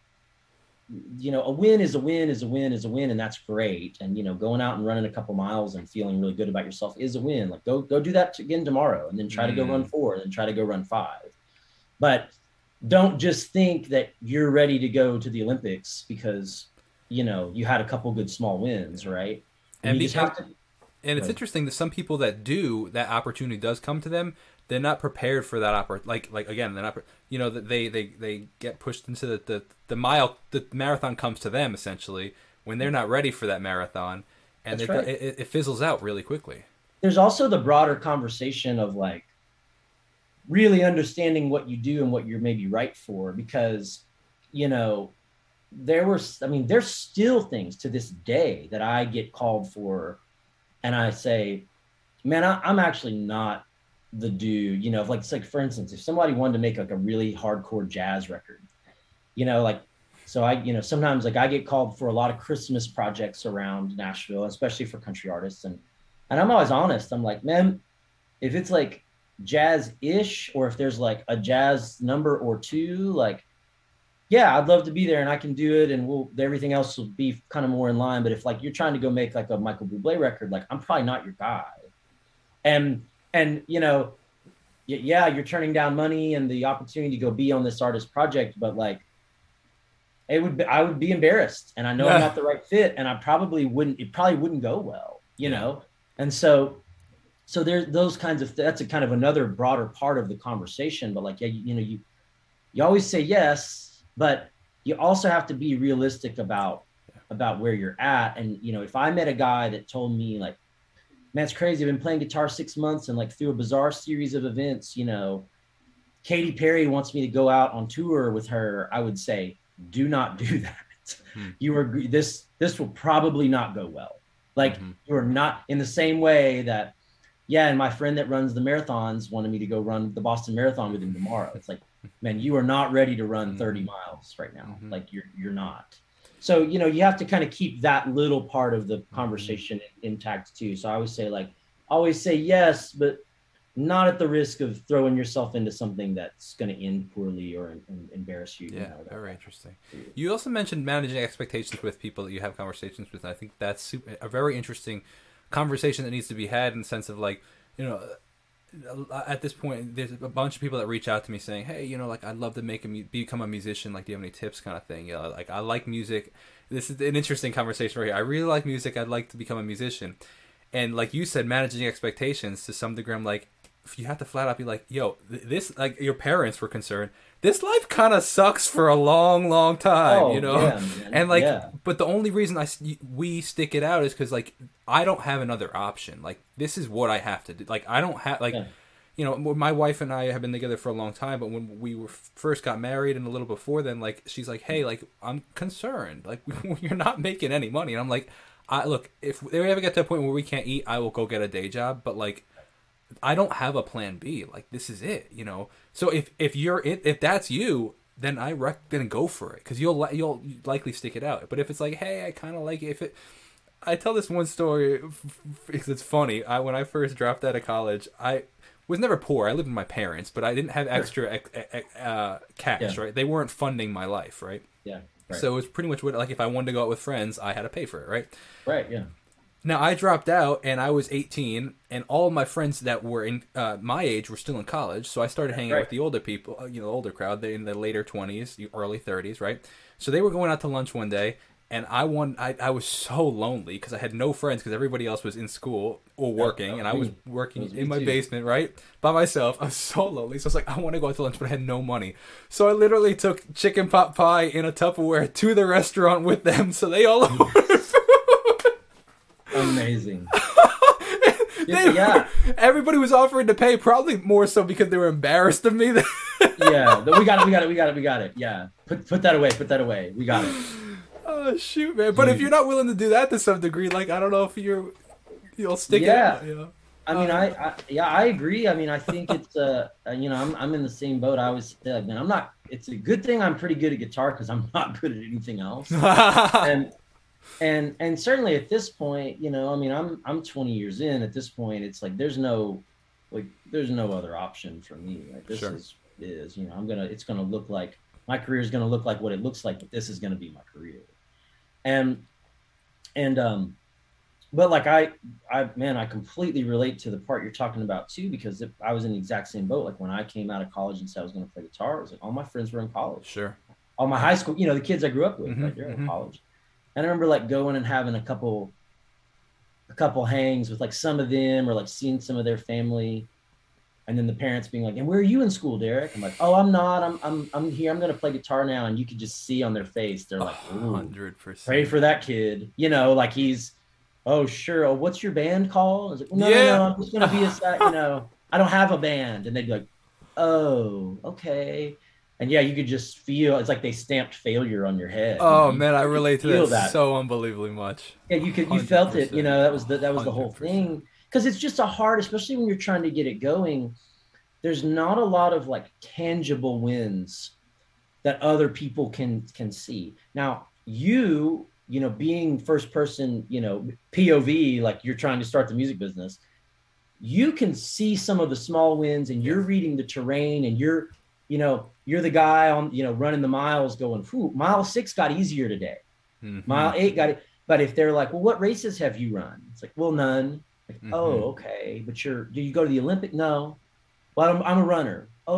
you know, a win is a win is a win is a win, and that's great. And you know, going out and running a couple miles and feeling really good about yourself is a win. Like go go do that again tomorrow, and then try to go Mm. run four, and then try to go run five. But don't just think that you're ready to go to the Olympics because you know you had a couple good small wins, right? And you be- just have to. And it's Right. interesting that some people that do, that opportunity does come to them, they're not prepared for that oppor- like like again they're not pre- you know that they, they they get pushed into the, the the mile the marathon comes to them essentially when they're not ready for that marathon, and That's it, right. it, it fizzles out really quickly. There's also the broader conversation of like really understanding what you do and what you're maybe right for, because you know there were I mean there's still things to this day that I get called for and I say, man, I, I'm actually not the dude, you know, if like it's like for instance, if somebody wanted to make like a really hardcore jazz record, you know, like so I, you know, sometimes like I get called for a lot of Christmas projects around Nashville, especially for country artists. And and I'm always honest. I'm like, man, if it's like jazz-ish, or if there's like a jazz number or two, like, yeah, I'd love to be there and I can do it, and we'll everything else will be kind of more in line. But if like you're trying to go make like a Michael Bublé record, like I'm probably not your guy. And and you know, y- yeah, you're turning down money and the opportunity to go be on this artist project, but like it would be, I would be embarrassed, and I know Yeah. I'm not the right fit, and I probably wouldn't, it probably wouldn't go well, you Yeah. know? And so, so there's those kinds of, that's a kind of another broader part of the conversation, but like, yeah, you, you know, you, you always say yes, but you also have to be realistic about, about where you're at. And, you know, if I met a guy that told me like, man, it's crazy, I've been playing guitar six months and like through a bizarre series of events, you know, Katy Perry wants me to go out on tour with her, I would say, do not do that. Hmm. You are this, this will probably not go well. Like mm-hmm. you are not in the same way that, yeah. And my friend that runs the marathons wanted me to go run the Boston Marathon with him tomorrow. It's like, man, you are not ready to run thirty miles right now. Mm-hmm. Like you're, you're not. So, you know, you have to kind of keep that little part of the conversation mm-hmm. intact too. So I always say like, always say yes, but not at the risk of throwing yourself into something that's going to end poorly or and embarrass you. Yeah, you know, very interesting. You also mentioned managing expectations with people that you have conversations with. And I think that's super, a very interesting conversation that needs to be had in the sense of like, you know, at this point, there's a bunch of people that reach out to me saying, hey, you know, like I'd love to make a mu- become a musician. Like, do you have any tips kind of thing? You know, like I like music. This is an interesting conversation right here. I really like music. I'd like to become a musician. And like you said, managing expectations to some degree, I'm like, if you have to flat out be like, yo, this, like your parents were concerned, this life kind of sucks for a long, long time, oh, you know? Yeah, and like, yeah. But the only reason I, we stick it out is because like, I don't have another option. Like, this is what I have to do. Like, I don't have, like, yeah. you know, my wife and I have been together for a long time, but when we were first got married and a little before then, like, she's like, hey, like, I'm concerned. Like, you're not making any money. And I'm like, I look, if they ever get to a point where we can't eat, I will go get a day job. But like, I don't have a plan B. Like, this is it, you know? So if, if you're in, if that's you, then I recommend go for it. Cause you'll, you'll likely stick it out. But if it's like, hey, I kind of like it. If it, I tell this one story because it's funny. I, when I first dropped out of college, I was never poor. I lived with my parents, but I didn't have extra uh, cash, yeah. right? They weren't funding my life, right? Yeah. Right. So it was pretty much what, like, if I wanted to go out with friends, I had to pay for it, right? Right, yeah. Now, I dropped out, and I was eighteen, and all of my friends that were in uh, my age were still in college, so I started hanging right. out with the older people, you know, the older crowd, they in the later twenties, early thirties, right? So they were going out to lunch one day, and I won, I, I was so lonely, because I had no friends, because everybody else was in school or working, yeah, and I was working was in my too. basement, right, by myself. I was so lonely, so I was like, I want to go out to lunch, but I had no money. So I literally took chicken pot pie in a Tupperware to the restaurant with them, so they all ordered Amazing. they, yeah. Everybody was offering to pay, probably more so because they were embarrassed of me. Yeah, we got it, we got it, we got it, we got it. Yeah, put put that away, put that away. We got it. Oh shoot, man! But Dude. if you're not willing to do that to some degree, like I don't know if you're, you'll stick yeah. it out. You know? I mean, I, I yeah, I agree. I mean, I think it's uh, you know, I'm I'm in the same boat. I always said, man, I'm not. It's a good thing I'm pretty good at guitar because I'm not good at anything else. and. And and certainly at this point, you know, I mean, I'm I'm twenty years in. At this point, it's like there's no, like there's no other option for me. Like this sure. is is you know, I'm gonna it's gonna look like my career is gonna look like what it looks like, but this is gonna be my career. And and um, but like I I man, I completely relate to the part you're talking about too, because if I was in the exact same boat. Like when I came out of college and said I was gonna play guitar, it was like all my friends were in college. Sure. All my high school, you know, the kids I grew up with, mm-hmm, right, they're mm-hmm. in college. And I remember like going and having a couple, a couple hangs with like some of them, or like seeing some of their family, and then the parents being like, "And where are you in school, Derek?" I'm like, "Oh, I'm not. I'm I'm I'm here. I'm gonna play guitar now." And you could just see on their face, they're like, "Ooh, hundred percent. Pray for that kid." You know, like he's, "Oh, sure. Oh, what's your band called?" I was like, "No, yeah. no, no. I'm just gonna be a, you know, I don't have a band." And they'd be like, "Oh, okay." And yeah, you could just feel it's like they stamped failure on your head. Oh you man, I relate to that, that so unbelievably much. Yeah, you could, you felt it. You know, that was the that was the whole thing. Because it's just a hard, especially when you're trying to get it going. There's not a lot of like tangible wins that other people can can see. Now, you, you know, being first person, you know, P O V, like you're trying to start the music business, you can see some of the small wins, and you're reading the terrain, and you're, you know, you're the guy on, you know, running the miles going, "Whew, mile six got easier today. Mm-hmm. Mile eight got it." But if they're like, "Well, what races have you run?" It's like, "Well, none." Like, mm-hmm. "Oh, okay. But you're, do you go to the Olympic?" "No." "Well, I'm, I'm a runner." "Oh,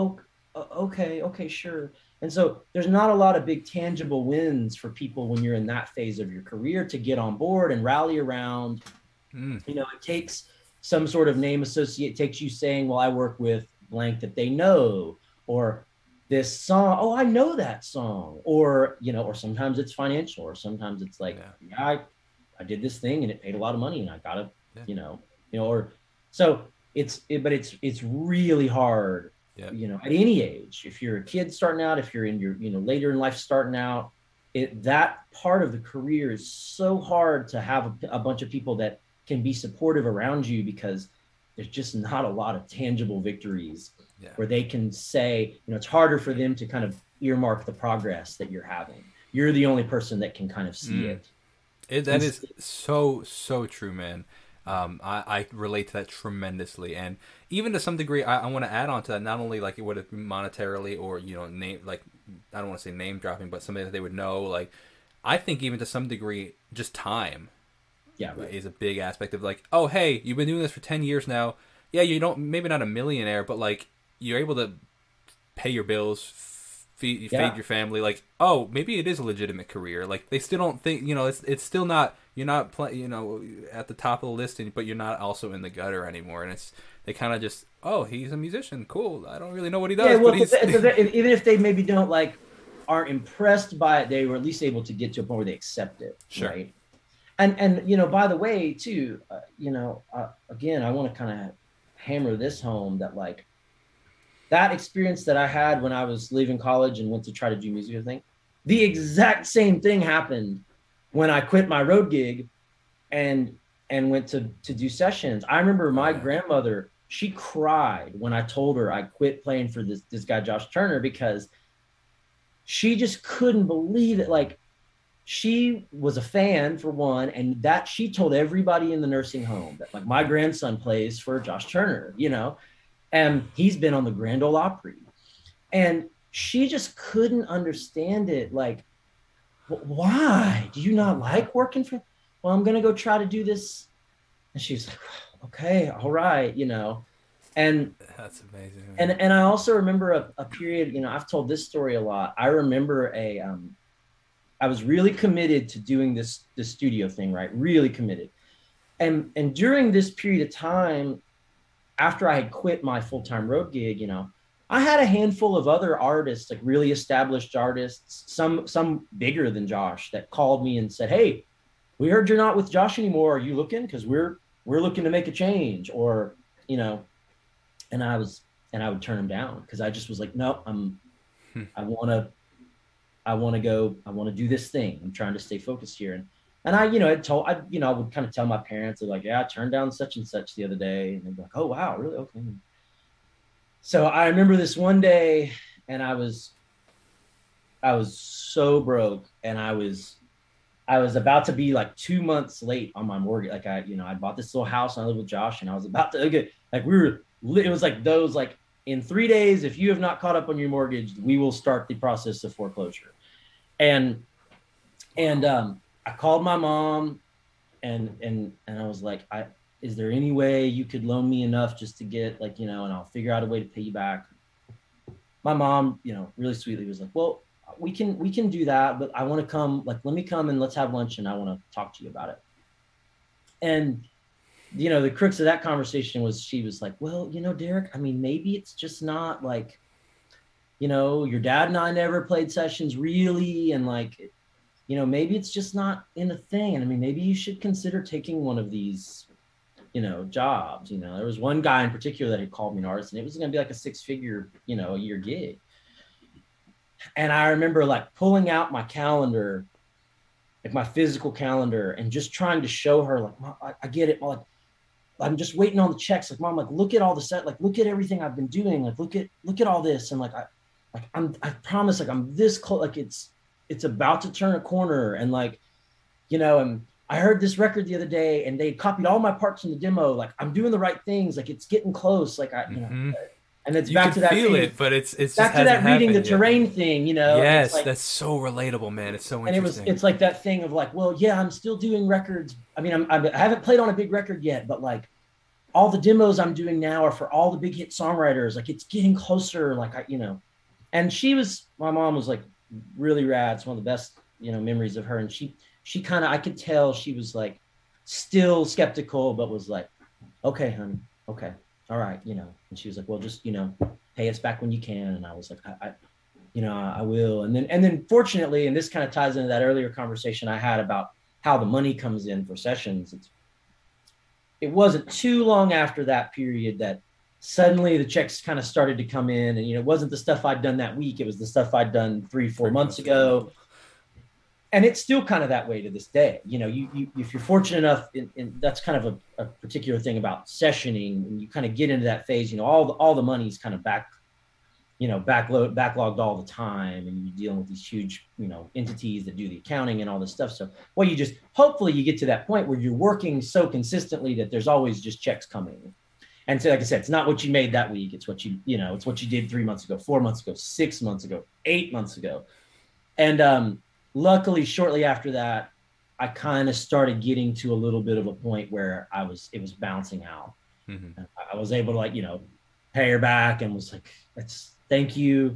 okay, okay, sure. And so there's not a lot of big tangible wins for people when you're in that phase of your career to get on board and rally around. Mm. You know, it takes some sort of name associate, takes you saying, well, I work with blank that they know, or this song, oh, I know that song, or, you know, or sometimes it's financial, or sometimes it's like, yeah, yeah I, I did this thing and it paid a lot of money and I got to, yeah. you know, you know, or so it's, it, but it's, it's really hard, yeah. you know, at any age, if you're a kid starting out, if you're in your, you know, later in life starting out, it, that part of the career is so hard to have a, a bunch of people that can be supportive around you, because there's just not a lot of tangible victories yeah. where they can say, you know, it's harder for them to kind of earmark the progress that you're having. You're the only person that can kind of see mm. it. it. That and is so, so true, man. Um, I, I relate to that tremendously. And even to some degree, I, I want to add on to that, not only like it would have been monetarily or, you know, name, like, I don't want to say name dropping, but something that they would know. Like, I think even to some degree, just time. Yeah, right. Is a big aspect of like, oh, hey, you've been doing this for ten years now. Yeah, you don't, maybe not a millionaire, but like you're able to pay your bills, feed, yeah. feed your family. Like, oh, maybe it is a legitimate career. Like they still don't think, you know, it's it's still not, you're not, play, you know, at the top of the list, but you're not also in the gutter anymore. And it's, they kind of just, oh, he's a musician. Cool. I don't really know what he does. Yeah, well, but he's... it's a, even if they maybe don't like, aren't impressed by it, they were at least able to get to a point where they accept it. Sure. Right. And, and you know, by the way, too, uh, you know, uh, again, I want to kind of hammer this home that, like, that experience that I had when I was leaving college and went to try to do music thing, the exact same thing happened when I quit my road gig and and went to, to do sessions. I remember my grandmother, she cried when I told her I quit playing for this, this guy, Josh Turner, because she just couldn't believe it. Like, she was a fan, for one, and that she told everybody in the nursing home that, like, my grandson plays for Josh Turner, you know, and he's been on the Grand Ole Opry. And she just couldn't understand it. Like, why? Do you not like working for? Well, I'm going to go try to do this. And she's like, okay, all right, you know. And that's amazing. Man. And and I also remember a, a period, you know, I've told this story a lot. I remember a um I was really committed to doing this, this studio thing, right? Really committed. And, and during this period of time, after I had quit my full-time road gig, you know, I had a handful of other artists, like really established artists, some, some bigger than Josh, that called me and said, hey, we heard you're not with Josh anymore. Are you looking? Cause we're, we're looking to make a change, or, you know, and I was, and I would turn them down. Cause I just was like, no, I'm, hmm. I want to, I want to go, I want to do this thing. I'm trying to stay focused here. And, and I, you know, I told, I, you know, I would kind of tell my parents, they're like, yeah, I turned down such and such the other day. And they'd be like, oh, wow, really? Okay. So I remember this one day, and I was, I was so broke, and I was, I was about to be like two months late on my mortgage. Like I, you know, I bought this little house and I lived with Josh, and I was about to get, like, we were, it was like those, like, in three days, if you have not caught up on your mortgage, we will start the process of foreclosure. And, and, um, I called my mom, and, and, and I was like, I, is there any way you could loan me enough just to get, like, you know, and I'll figure out a way to pay you back. My mom, you know, really sweetly was like, well, we can, we can do that, but I want to come, like, let me come and let's have lunch, and I want to talk to you about it. And, you know, the crux of that conversation was, she was like, well, you know, Derek, I mean, maybe it's just not like, you know, your dad and I never played sessions really. And, like, you know, maybe it's just not in a thing. And I mean, maybe you should consider taking one of these, you know, jobs. You know, there was one guy in particular that had called me an artist, and it was going to be like a six figure, you know, a year gig. And I remember, like, pulling out my calendar, like my physical calendar, and just trying to show her, like, Mom, I, I get it. Like, I'm just waiting on the checks. Like, Mom, like, look at all the set, like, look at everything I've been doing. Like, look at, look at all this. And, like, I, like, I'm, I promise, like, I'm this close, like, it's, it's about to turn a corner. And, like, you know, and I heard this record the other day, and they copied all my parts from the demo. Like, I'm doing the right things. Like, it's getting close. Like, I, you know, mm-hmm. and it's you back can to that feel thing, it, but it's, it's back to that reading the yet. terrain thing, you know? Yes. Like, that's so relatable, man. It's so interesting. And it was, it's like that thing of, like, well, yeah, I'm still doing records. I mean, I'm, I haven't played on a big record yet, but, like, all the demos I'm doing now are for all the big hit songwriters. Like it's getting closer. Like I, you know, and she was, my mom was like really rad. It's one of the best, you know, memories of her. And she, she kind of, I could tell she was like still skeptical, but was like, okay, honey. Okay. All right. You know, and she was like, well, just, you know, pay us back when you can. And I was like, I, I you know, I will. And then, and then fortunately, and this kind of ties into that earlier conversation I had about how the money comes in for sessions. It's, it wasn't too long after that period that suddenly the checks kind of started to come in, and, you know, it wasn't the stuff I'd done that week. It was the stuff I'd done three, four months ago. And it's still kind of that way to this day. You know, you, you if you're fortunate enough, in, in, that's kind of a, a particular thing about sessioning, and you kind of get into that phase, you know, all the, all the money's kind of back, you know, backload, backlogged all the time, and you're dealing with these huge, you know, entities that do the accounting and all this stuff. So, well, you just, hopefully you get to that point where you're working so consistently that there's always just checks coming. And so, like I said, it's not what you made that week. It's what you, you know, it's what you did three months ago, four months ago, six months ago, eight months ago. And um, luckily, shortly after that, I kind of started getting to a little bit of a point where I was, it was bouncing out. Mm-hmm. I was able to, like, you know, pay her back, and was like, that's, thank you.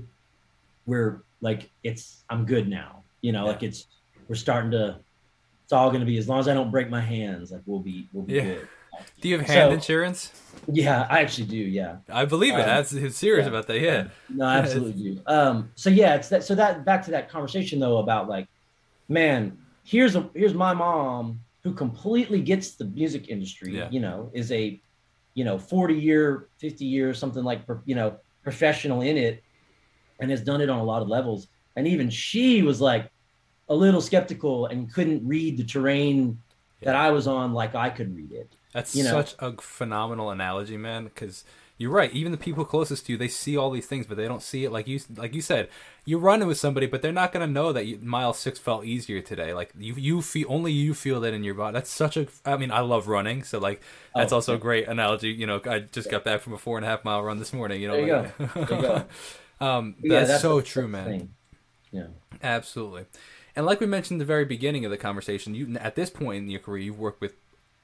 We're like, it's, I'm good now. You know, yeah. like it's, we're starting to, it's all going to be, as long as I don't break my hands, like we'll be, we'll be yeah. good. Do you have hand so, insurance? Yeah, I actually do. Yeah. I believe it. Um, That's he's serious yeah. about that. Yeah. No, I absolutely do. Um, so yeah, it's that, so that back to that conversation though, about like, man, here's a, here's my mom who completely gets the music industry, yeah. you know, is a, you know, forty year, fifty years, something like, you know, professional in it, and has done it on a lot of levels. And even she was like a little skeptical and couldn't read the terrain yeah. that I was on like I could read it. That's you know? such a phenomenal analogy, man, because you're right. Even the people closest to you, they see all these things, but they don't see it. Like you, like you said, you're running with somebody, but they're not going to know that you, mile six felt easier today. Like you, you feel, only you feel that in your body. That's such a, I mean, I love running. So like, that's oh, also yeah. a great analogy. You know, I just got back from a four and a half mile run this morning, you know. There you like, go. There you go. um, yeah, that's, that's so the, true, that's man. Thing. Yeah, absolutely. And like we mentioned at the very beginning of the conversation, you, at this point in your career, you've worked with,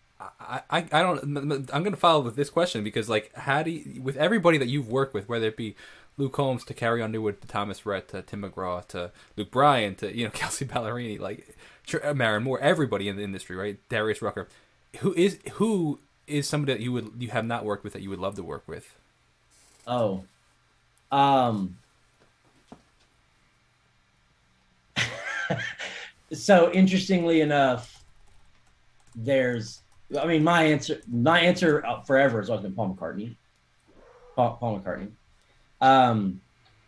I, I, I don't, I'm going to follow with this question because, like, how do you, with everybody that you've worked with, whether it be Luke Combs to Carrie Underwood to Thomas Rhett to Tim McGraw to Luke Bryan to, you know, Kelsey Ballerini, like, Maren Moore, everybody in the industry, right? Darius Rucker. Who is, who is somebody that you would, you have not worked with that you would love to work with? Oh, um, so interestingly enough, there's, I mean, my answer, my answer forever has always been Paul McCartney. Paul, Paul McCartney. Um,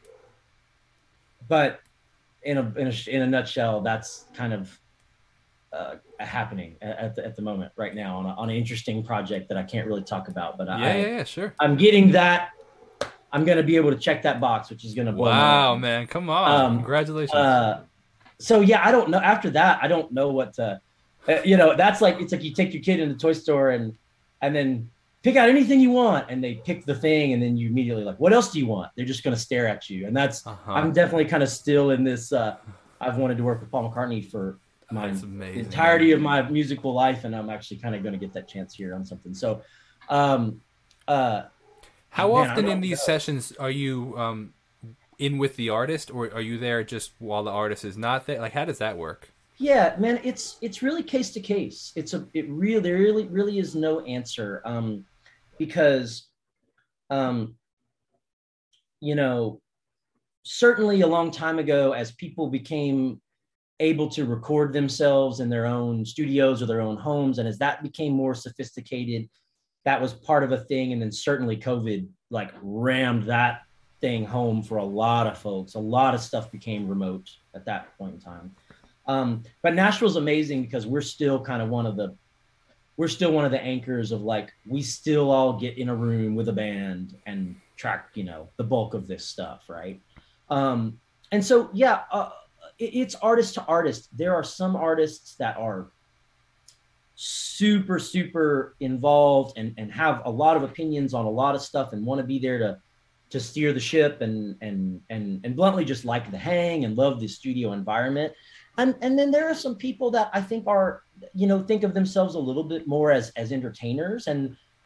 but in a, in a in a nutshell, that's kind of uh, happening at the, at the moment right now on a, on an interesting project that I can't really talk about. But yeah, I, yeah, yeah, sure. I'm getting that. I'm going to be able to check that box, which is going to blow wow, my man, come on, um, congratulations. Uh, so yeah, I don't know. After that, I don't know what to. Uh, you know, that's like, it's like you take your kid in the toy store and and then pick out anything you want, and they pick the thing, and then you immediately like, what else do you want? They're just going to stare at you. And that's, uh-huh. I'm definitely kind of still in this, uh, I've wanted to work with Paul McCartney for my entirety of my musical life, and I'm actually kind of going to get that chance here on something. So, um, uh, how man, often in these know. sessions are you um, in with the artist, or are you there just while the artist is not there? Like, how does that work? Yeah, man, it's it's really case to case. It's a it really there really really is no answer, um, because, um, you know, certainly a long time ago, as people became able to record themselves in their own studios or their own homes, and as that became more sophisticated, that was part of a thing. And then certainly COVID like rammed that thing home for a lot of folks. A lot of stuff became remote at that point in time. Um, but Nashville's amazing because we're still kind of one of the, we're still one of the anchors of like, we still all get in a room with a band and track, you know, the bulk of this stuff. Right. Um, and so, yeah, uh, it, it's artist to artist. There are some artists that are super, super involved and, and have a lot of opinions on a lot of stuff and want to be there to, to steer the ship and, and, and, and bluntly just like the hang and love the studio environment. And and then there are some people that I think are, you know, think of themselves a little bit more as as entertainers, and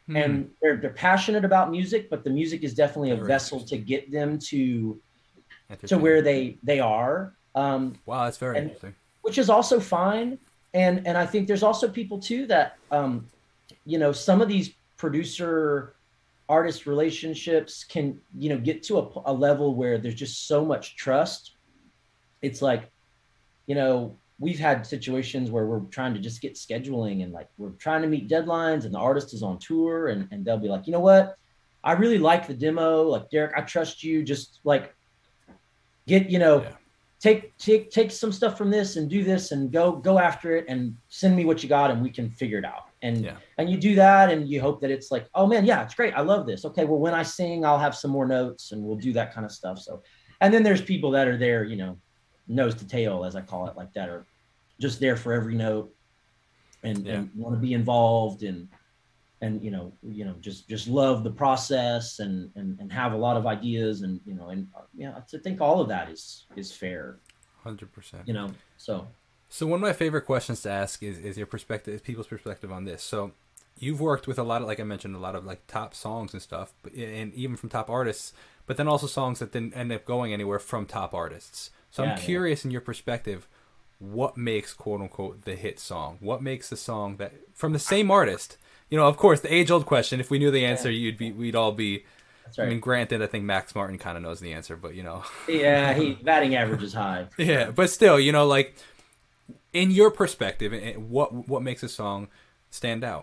Hmm. and they're they're passionate about music, but the music is definitely a Very vessel to interesting. get them to to Entertaining. where they they are, um, Wow, that's very and interesting. which is also fine. And and I think there's also people too that um, you know, some of these producer artist relationships can, you know, get to a, a level where there's just so much trust. It's like, you know, we've had situations where we're trying to just get scheduling and like we're trying to meet deadlines and the artist is on tour, and, and they'll be like, you know what? I really like the demo. Like, Derek, I trust you. Just like get, you know, Yeah. take take take some stuff from this and do this and go go after it and send me what you got and we can figure it out. And Yeah. and you do that and you hope that it's like, oh man, yeah, it's great. I love this. Okay, well, when I sing, I'll have some more notes and we'll do that kind of stuff. So, and then there's people that are there, you know, nose to tail, as I call it, like that, are just there for every note and, Yeah. and want to be involved and and you know you know just just love the process and and and have a lot of ideas and you know and uh, yeah, I think all of that is is fair, one hundred percent. you know. So So one of my favorite questions to ask is, is your perspective, is people's perspective on this. So you've worked with a lot of, like I mentioned, a lot of like top songs and stuff, but, and even from top artists, but then also songs that didn't end up going anywhere from top artists. So yeah, I'm yeah. curious in your perspective, what makes quote unquote the hit song? What makes the song that from the same artist? You know, of course, the age old question. If we knew the answer, Yeah, you'd be, we'd all be. that's I right. mean, granted, I think Max Martin kind of knows the answer, but you know. Yeah, he batting average is high for Yeah, sure. but still, you know, like in your perspective, eh, what what makes a song stand out?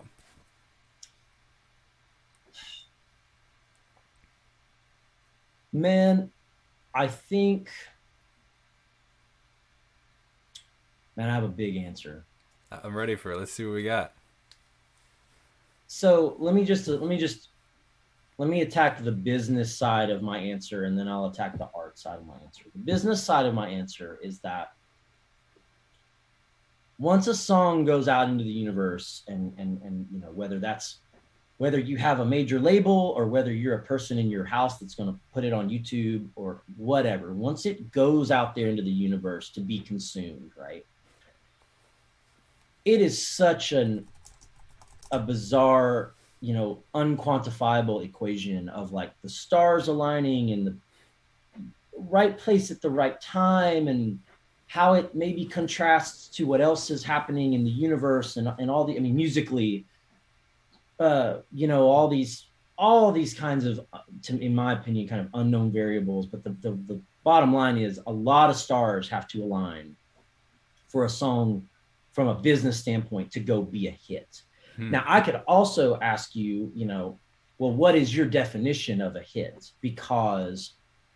Man, I think, man, I have a big answer. I'm ready for it. Let's see what we got. So let me just let me just let me attack the business side of my answer and then I'll attack the art side of my answer. The business side of my answer is that once a song goes out into the universe and and and you know, whether that's whether you have a major label or whether you're a person in your house that's going to put it on YouTube or whatever, once it goes out there into the universe to be consumed, right? It is such an a bizarre, you know, unquantifiable equation of like the stars aligning in the right place at the right time and how it maybe contrasts to what else is happening in the universe and, and all the, I mean, musically, uh, you know, all these, all these kinds of, to, in my opinion, kind of unknown variables. But the, the, the bottom line is a lot of stars have to align for a song from a business standpoint to go be a hit. Hmm. Now, I could also ask you, you know, well, what is your definition of a hit? Because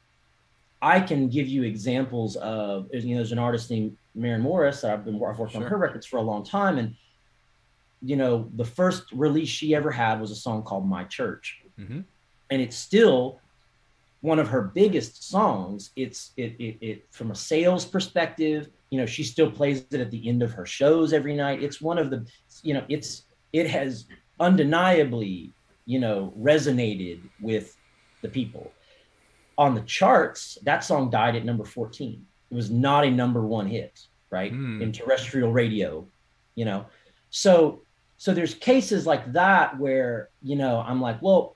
I can give you examples of, you know, there's an artist named Maren Morris that I've been I've worked Sure. on her records for a long time, and you know, the first release she ever had was a song called My Church, Mm-hmm. and it's still one of her biggest songs. It's it, it it from a sales perspective, you know, she still plays it at the end of her shows every night. It's one of the, you know, it's it has undeniably, you know, resonated with the people. On the charts, that song died at number fourteen. It was not a number one hit, right? Hmm. In terrestrial radio, you know. So so there's cases like that where, you know, I'm like, well,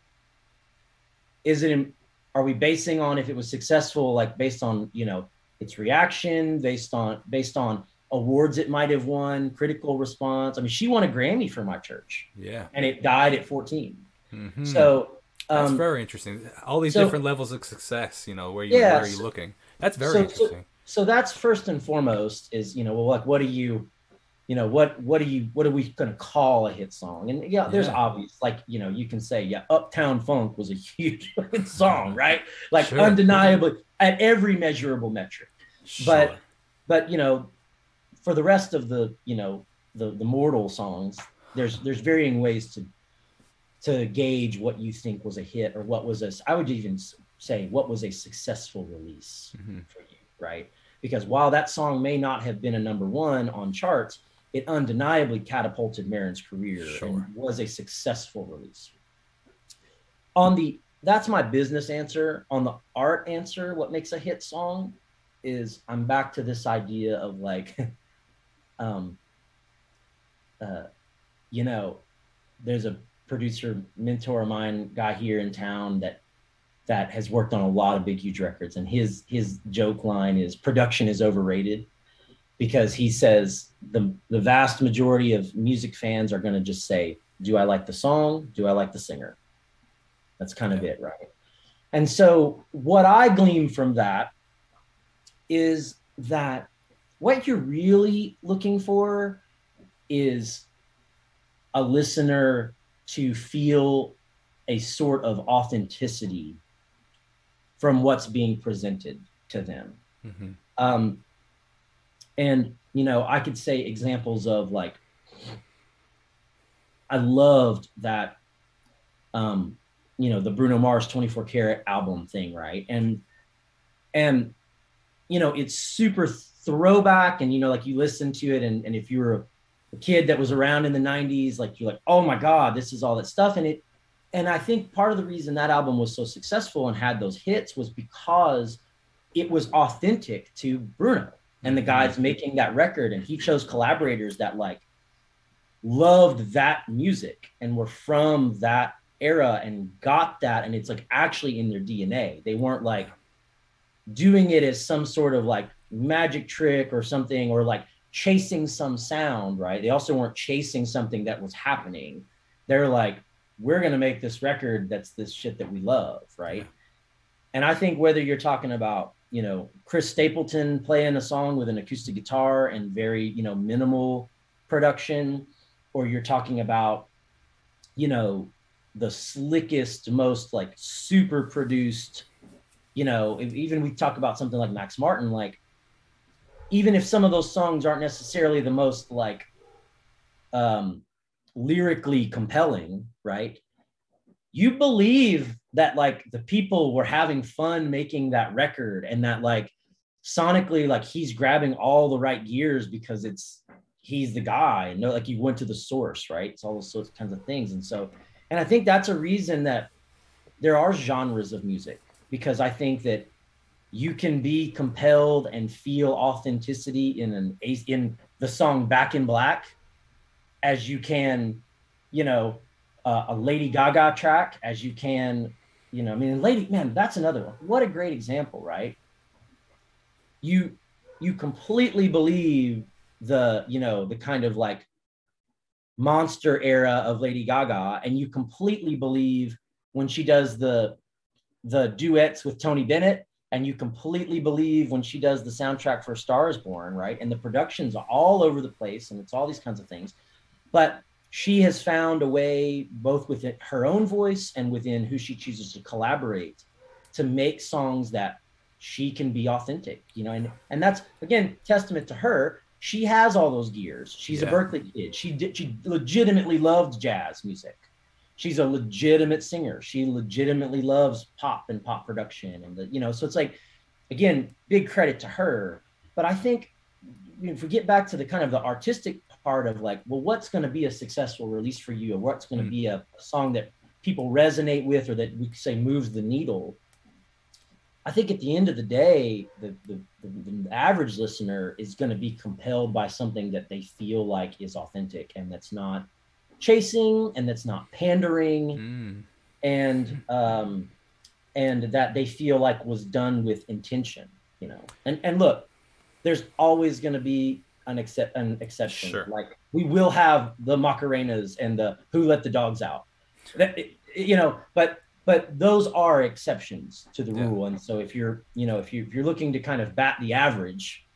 is it, are we basing on if it was successful, like based on, you know, its reaction, based on based on awards it might have won, critical response? I mean, she won a Grammy for My Church, Yeah. and it died at fourteen. Mm-hmm. So That's um, very interesting. All these so- different levels of success, you know, where you Yeah, where are you so- looking? That's very so, interesting. So, so that's first and foremost is, you know, well, like, what do you, you know, what, what do you, what are we going to call a hit song? And yeah, there's Yeah. obvious, like, you know, you can say, yeah, Uptown Funk was a huge hit song, right? Like Sure. undeniably at every measurable metric. But, Sure. but, you know, for the rest of the, you know, the, the mortal songs, there's, there's varying ways to, to gauge what you think was a hit or what was a, I would even say what was a successful release Mm-hmm. for you, right? Because while that song may not have been a number one on charts, it undeniably catapulted Maren's career Sure. and was a successful release. On the, that's my business answer. On the art answer, what makes a hit song is I'm back to this idea of like, um, uh, you know, there's a producer mentor of mine, guy here in town that that has worked on a lot of big, huge records. And his his joke line is production is overrated, because he says the the vast majority of music fans are going to just say, do I like the song? Do I like the singer? That's kind of it, right? And so what I glean from that is that what you're really looking for is a listener to feel a sort of authenticity from what's being presented to them. Mm-hmm. Um, and, you know, I could say examples of like, I loved that, um, you know, the Bruno Mars twenty-four karat album thing. Right. And, and, you know, it's super throwback, and, you know, like you listen to it, and, and if you were a kid that was around in the nineties, like you're like, oh my God, this is all that stuff. And it, and I think part of the reason that album was so successful and had those hits was because it was authentic to Bruno and the guys making that record. And he chose collaborators that like loved that music and were from that era and got that. And it's like actually in their D N A. They weren't like doing it as some sort of like magic trick or something, or like chasing some sound, right? They also weren't chasing something that was happening. They're like, we're going to make this record that's this shit that we love, right? Yeah. And I think whether you're talking about, you know, Chris Stapleton playing a song with an acoustic guitar and very, you know, minimal production, or you're talking about, you know, the slickest, most like super produced, you know, if, even we talk about something like Max Martin, like, even if some of those songs aren't necessarily the most like um, lyrically compelling, right? You believe that like the people were having fun making that record, and that like sonically, like he's grabbing all the right gears because it's, he's the guy. No, like you went to the source, right? It's all those sorts kinds of things. And so, and I think that's a reason that there are genres of music, because I think that you can be compelled and feel authenticity in an in the song Back in Black as you can, you know, uh, a Lady Gaga track, as you can, you know, I mean, Lady, man, that's another one. What a great example, right? You, you completely believe the, you know, the kind of like monster era of Lady Gaga, and you completely believe when she does the, the duets with Tony Bennett, and you completely believe when she does the soundtrack for Star is Born, right? And the productions are all over the place, and it's all these kinds of things. But she has found a way, both within her own voice and within who she chooses to collaborate, to make songs that she can be authentic, you know? And, and that's, again, testament to her. She has all those gears. She's yeah. a Berkeley kid. She did, she legitimately loved jazz music. She's a legitimate singer. She legitimately loves pop and pop production. And, the, you know, so it's like, again, big credit to her. But I think, you know, if we get back to the kind of the artistic part of like, well, what's going to be a successful release for you? Or what's going to mm. be a, a song that people resonate with, or that we say moves the needle? I think at the end of the day, the, the, the, the average listener is going to be compelled by something that they feel like is authentic, and that's not chasing, and that's not pandering, mm. and um and that they feel like was done with intention, you know. And and look, there's always going to be an except an exception. Sure. Like we will have the Macarenas and the Who Let the Dogs Out, that, you know, but but those are exceptions to the yeah. rule. And so if you're, you know, if you if you're looking to kind of bat the average,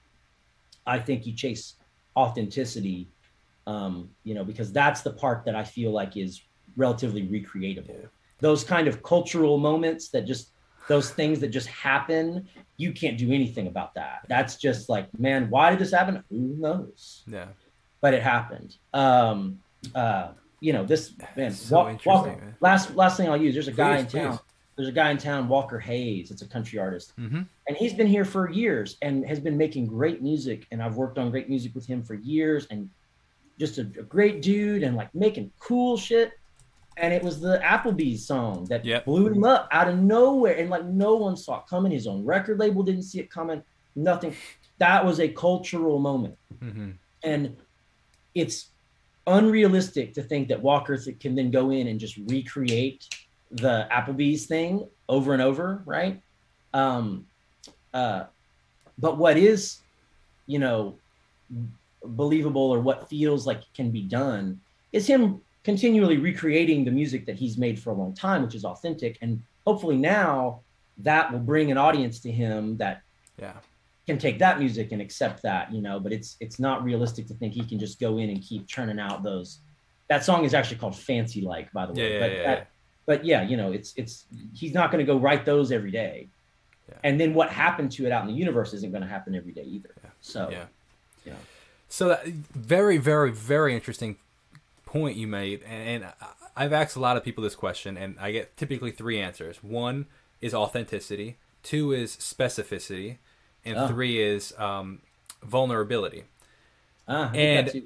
I think you chase authenticity. Um, you know, because that's the part that I feel like is relatively recreatable. Yeah. Those kind of cultural moments that just, those things that just happen, you can't do anything about that. That's just like, man, why did this happen? Who knows? Yeah. But it happened. Um, uh, you know, this, man, so walk, Walker, man. last, last thing I'll use, there's a please, guy in please. town, there's a guy in town, Walker Hayes. It's a country artist. Mm-hmm. And he's been here for years and has been making great music. And I've worked on great music with him for years, and just a, a great dude, and like making cool shit. And it was the Applebee's song that yep. blew him up out of nowhere. And like no one saw it coming. His own record label didn't see it coming. Nothing. That was a cultural moment. Mm-hmm. And it's unrealistic to think that Walker th- can then go in and just recreate the Applebee's thing over and over, right? Um, uh, but what is, you know, believable, or what feels like can be done, is him continually recreating the music that he's made for a long time, which is authentic. And hopefully now that will bring an audience to him that yeah. can take that music and accept that, you know, but it's, it's not realistic to think he can just go in and keep churning out those. That song is actually called Fancy Like, by the way. Yeah, but, yeah, that, yeah. but yeah, you know, it's, it's, he's not going to go write those every day. Yeah. And then what happened to it out in the universe isn't going to happen every day either. Yeah. So, yeah. You know. So that, very, very, very interesting point you made. And, and I've asked a lot of people this question, and I get typically three answers. One is authenticity. Two is specificity. And oh. three is um, vulnerability. Ah, I and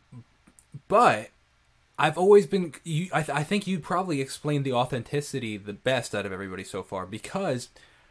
but I've always been. You, I, th- I think you probably explained the authenticity the best out of everybody so far, because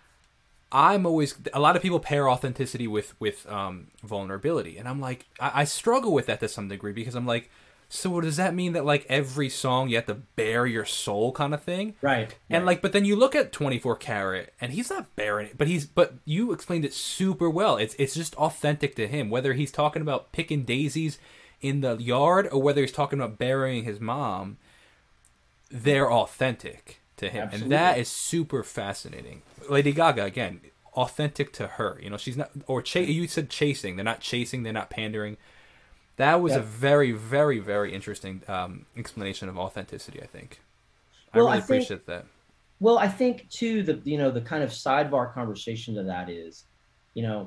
I'm always. A lot of people pair authenticity with with um, vulnerability, and I'm like, I, I struggle with that to some degree, because I'm like, so does that mean that like every song you have to bare your soul kind of thing? Right. And right. like, but then you look at twenty-four Karat and he's not bearing it, but he's, but you explained it super well. It's, it's just authentic to him, whether he's talking about picking daisies in the yard or whether he's talking about burying his mom, they're authentic to him. Absolutely. And that is super fascinating. Lady Gaga, again, authentic to her, you know, she's not, or ch- you said chasing, they're not chasing, they're not pandering. That was yep. a very, very, very interesting um, explanation of authenticity, I think. I well, really I appreciate think, that. Well, I think, too, the, you know, the kind of sidebar conversation to that is, you know,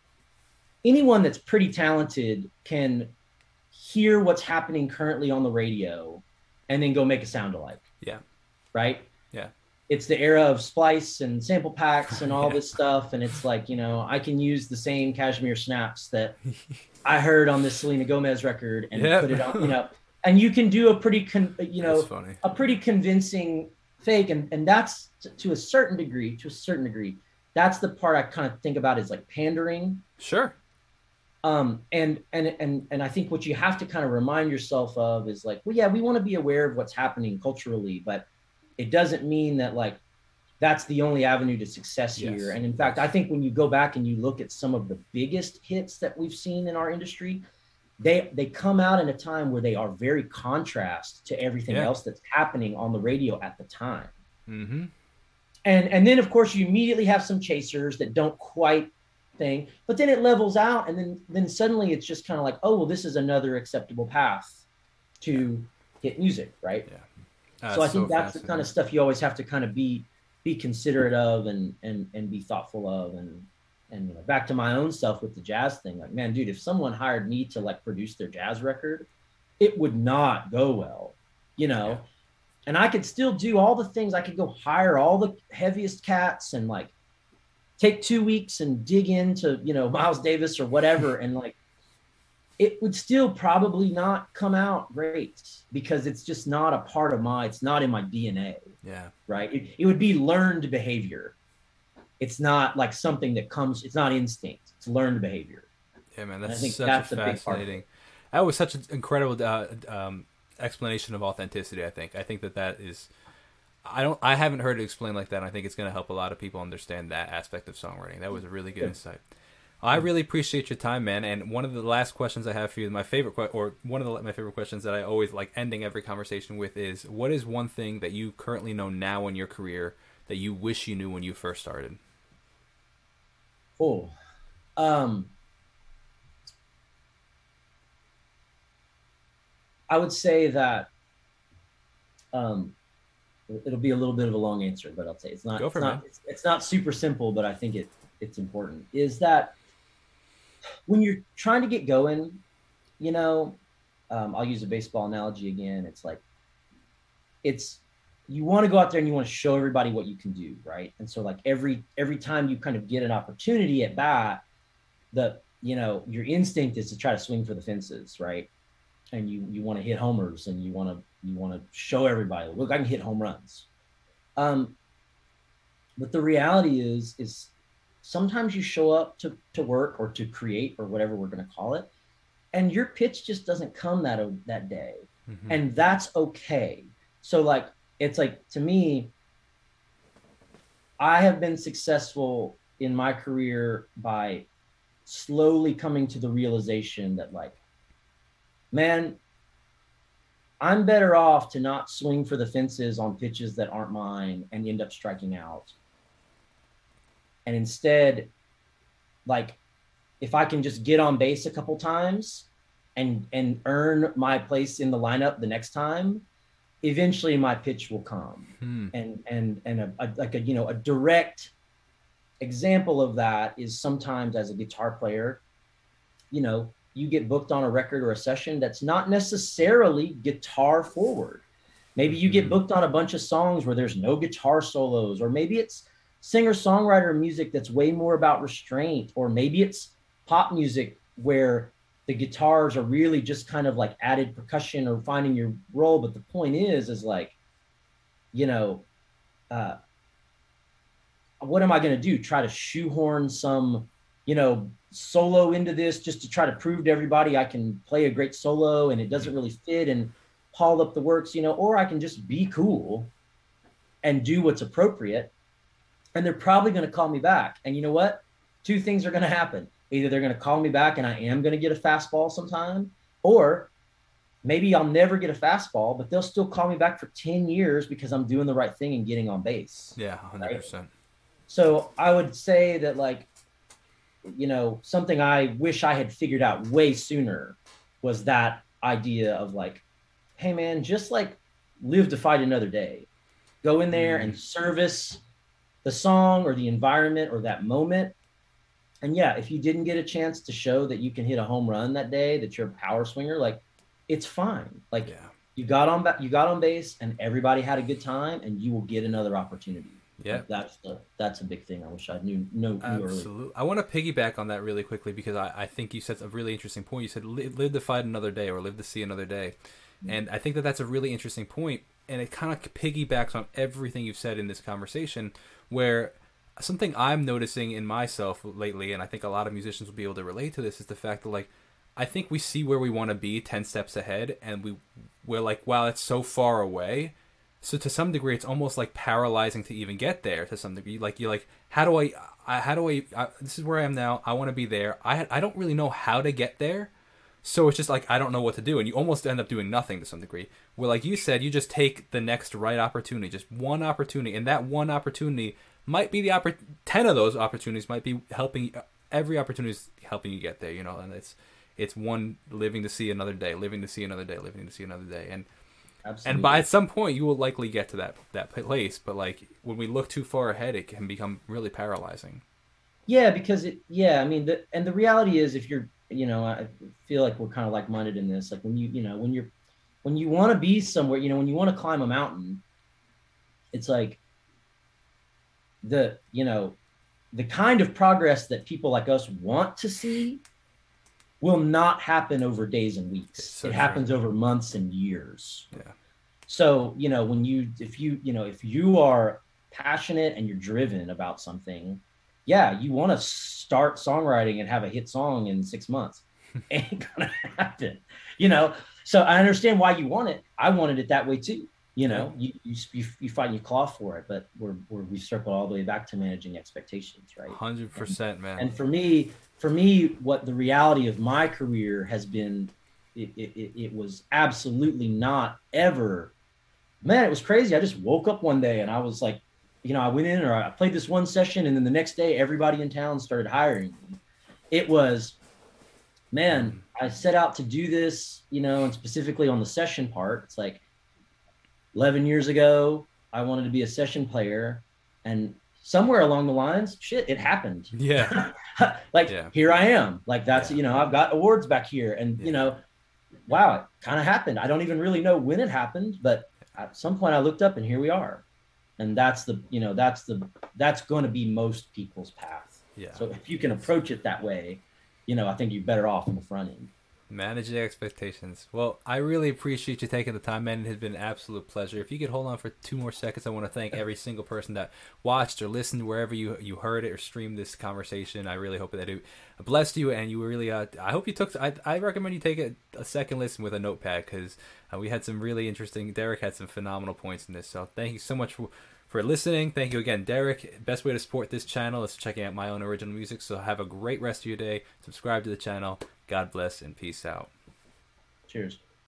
anyone that's pretty talented can hear what's happening currently on the radio and then go make a sound alike. Yeah. Right? Yeah. It's the era of splice and sample packs and all yeah. this stuff. And it's like, you know, I can use the same Cashmere snaps that I heard on this Selena Gomez record and yep. put it on, you know, and you can do a pretty, con, you know, a pretty convincing fake. And, and that's to a certain degree, to a certain degree, that's the part I kind of think about is like pandering. Sure. Um, and, and, and, and I think what you have to kind of remind yourself of is like, well, yeah, we want to be aware of what's happening culturally, but it doesn't mean that like, that's the only avenue to success yes. here. And in fact, I think when you go back and you look at some of the biggest hits that we've seen in our industry, they they come out in a time where they are very contrast to everything yeah. else that's happening on the radio at the time. Mm-hmm. And and then of course you immediately have some chasers that don't quite thing, but then it levels out, and then then suddenly it's just kind of like, oh well, this is another acceptable path to hit music, right? Yeah. Uh, so I think so that's the kind of stuff you always have to kind of be be considerate of and and and be thoughtful of. And and you know, back to my own self with the jazz thing, like, man, dude, if someone hired me to like produce their jazz record, it would not go well, you know. Yeah. And I could still do all the things. I could go hire all the heaviest cats and like take two weeks and dig into, you know, Miles Davis or whatever, and like it would still probably not come out great because it's just not a part of my, it's not in my D N A. Yeah. Right. It, it would be learned behavior. It's not like something that comes, it's not instinct. It's learned behavior. Yeah, man. That's such that's a fascinating, that was such an incredible uh, um, explanation of authenticity. I think, I think that that is, I don't, I haven't heard it explained like that. And I think it's going to help a lot of people understand that aspect of songwriting. That was a really good yeah. insight. I really appreciate your time, man. And one of the last questions I have for you, my favorite, que- or one of the, my favorite questions that I always like ending every conversation with is, what is one thing that you currently know now in your career that you wish you knew when you first started? Oh, um, I would say that, um, it'll be a little bit of a long answer, but I'll say it's not, Go for it's, it, not it's, it's not super simple, but I think it, it's important, is that when you're trying to get going, you know, um, I'll use a baseball analogy again. It's like, it's, you want to go out there and you want to show everybody what you can do. Right. And so like every, every time you kind of get an opportunity at bat, the, you know, your instinct is to try to swing for the fences. Right. And you, you want to hit homers and you want to, you want to show everybody, look, I can hit home runs. Um, but the reality is, is sometimes you show up to, to work or to create or whatever we're going to call it, and your pitch just doesn't come that that day, Mm-hmm. and that's okay. So like it's like, to me, I have been successful in my career by slowly coming to the realization that, like, man, I'm better off to not swing for the fences on pitches that aren't mine and end up striking out. And instead, like, if I can just get on base a couple times and and earn my place in the lineup the next time, eventually my pitch will come. Hmm. And and and a, a, like a you know a direct example of that is sometimes as a guitar player, you know, you get booked on a record or a session that's not necessarily guitar forward. Maybe you get booked on a bunch of songs where there's no guitar solos, or maybe it's singer-songwriter music that's way more about restraint, or maybe it's pop music where the guitars are really just kind of like added percussion or finding your role. But the point is, is like, you know, uh, what am I going to do? Try to shoehorn some, you know, solo into this just to try to prove to everybody I can play a great solo and it doesn't really fit and haul up the works, you know, or I can just be cool and do what's appropriate. And they're probably going to call me back. And you know what? Two things are going to happen. Either they're going to call me back and I am going to get a fastball sometime, or maybe I'll never get a fastball, but they'll still call me back for ten years because I'm doing the right thing and getting on base. Yeah, one hundred percent. Right? So I would say that, like, you know, something I wish I had figured out way sooner was that idea of like, hey man, just like live to fight another day. Go in there and service the song or the environment or that moment. And yeah, if you didn't get a chance to show that you can hit a home run that day, that you're a power swinger, like, it's fine. Like, yeah. you got on ba- you got on base and everybody had a good time, and you will get another opportunity. Yeah, like that's the that's a big thing. I wish I knew no absolutely. I want to piggyback on that really quickly because I, I think you said a really interesting point. You said live, live to fight another day, or live to see another day, mm-hmm. and I think that that's a really interesting point, and it kind of piggybacks on everything you've said in this conversation, where something I'm noticing in myself lately, and I think a lot of musicians will be able to relate to this, is the fact that, like, I think we see where we want to be ten steps ahead, and we we're like, wow, it's so far away. So to some degree, it's almost like paralyzing to even get there. To some degree, like you're like, how do I, I how do I, I? This is where I am now. I want to be there. I I don't really know how to get there. So it's just like, I don't know what to do, and you almost end up doing nothing to some degree. Well, like you said, you just take the next right opportunity, just one opportunity, and that one opportunity might be the oppor- ten of those opportunities might be helping. Every opportunity is helping you get there, you know, and it's it's one living to see another day, living to see another day, living to see another day, and. Absolutely. And by at some point you will likely get to that that place, but like when we look too far ahead, it can become really paralyzing. Yeah, because it. Yeah, I mean, the, and the reality is, if you're, you know, I feel like we're kind of like-minded in this. Like when you, you know, when you're, when you want to be somewhere, you know, when you want to climb a mountain, it's like the, you know, the kind of progress that people like us want to see will not happen over days and weeks. So it happens true. Over months and years. Yeah. So, you know, when you, if you, you know, if you are passionate and you're driven about something, yeah, you want to start songwriting and have a hit song in six months. Ain't gonna happen, you know? So I understand why you want it. I wanted it that way too. You know, yeah. you, you, you fight and you claw for it, but we're, we're, we circle all the way back to managing expectations, right? one hundred percent, and, man. And for me, for me, what the reality of my career has been, it, it, it was absolutely not ever, man, it was crazy. I just woke up one day and I was like, you know, I went in or I played this one session and then the next day, everybody in town started hiring me. It was, man, I set out to do this, you know, and specifically on the session part, it's like eleven years ago, I wanted to be a session player, and somewhere along the lines, shit, it happened. Yeah. like yeah. here I am. Like that's, yeah. you know, I've got awards back here and, yeah. you know, wow, it kind of happened. I don't even really know when it happened, but at some point I looked up and here we are. And that's the, you know, that's the, that's going to be most people's path. Yeah. So if you can approach it that way, you know, I think you're better off in the front end. Managing expectations. Well, I really appreciate you taking the time, man. It has been an absolute pleasure. If you could hold on for two more seconds, I want to thank every single person that watched or listened wherever you you heard it or streamed this conversation. I really hope that it blessed you, and you really. Uh, I hope you took. I, I recommend you take a, a second listen with a notepad, because uh, we had some really interesting. Derek had some phenomenal points in this. So thank you so much for. For listening. Thank you again, Derek. Best way to support this channel is checking out my own original music. So have a great rest of your day. Subscribe to the channel. God bless and peace out. Cheers.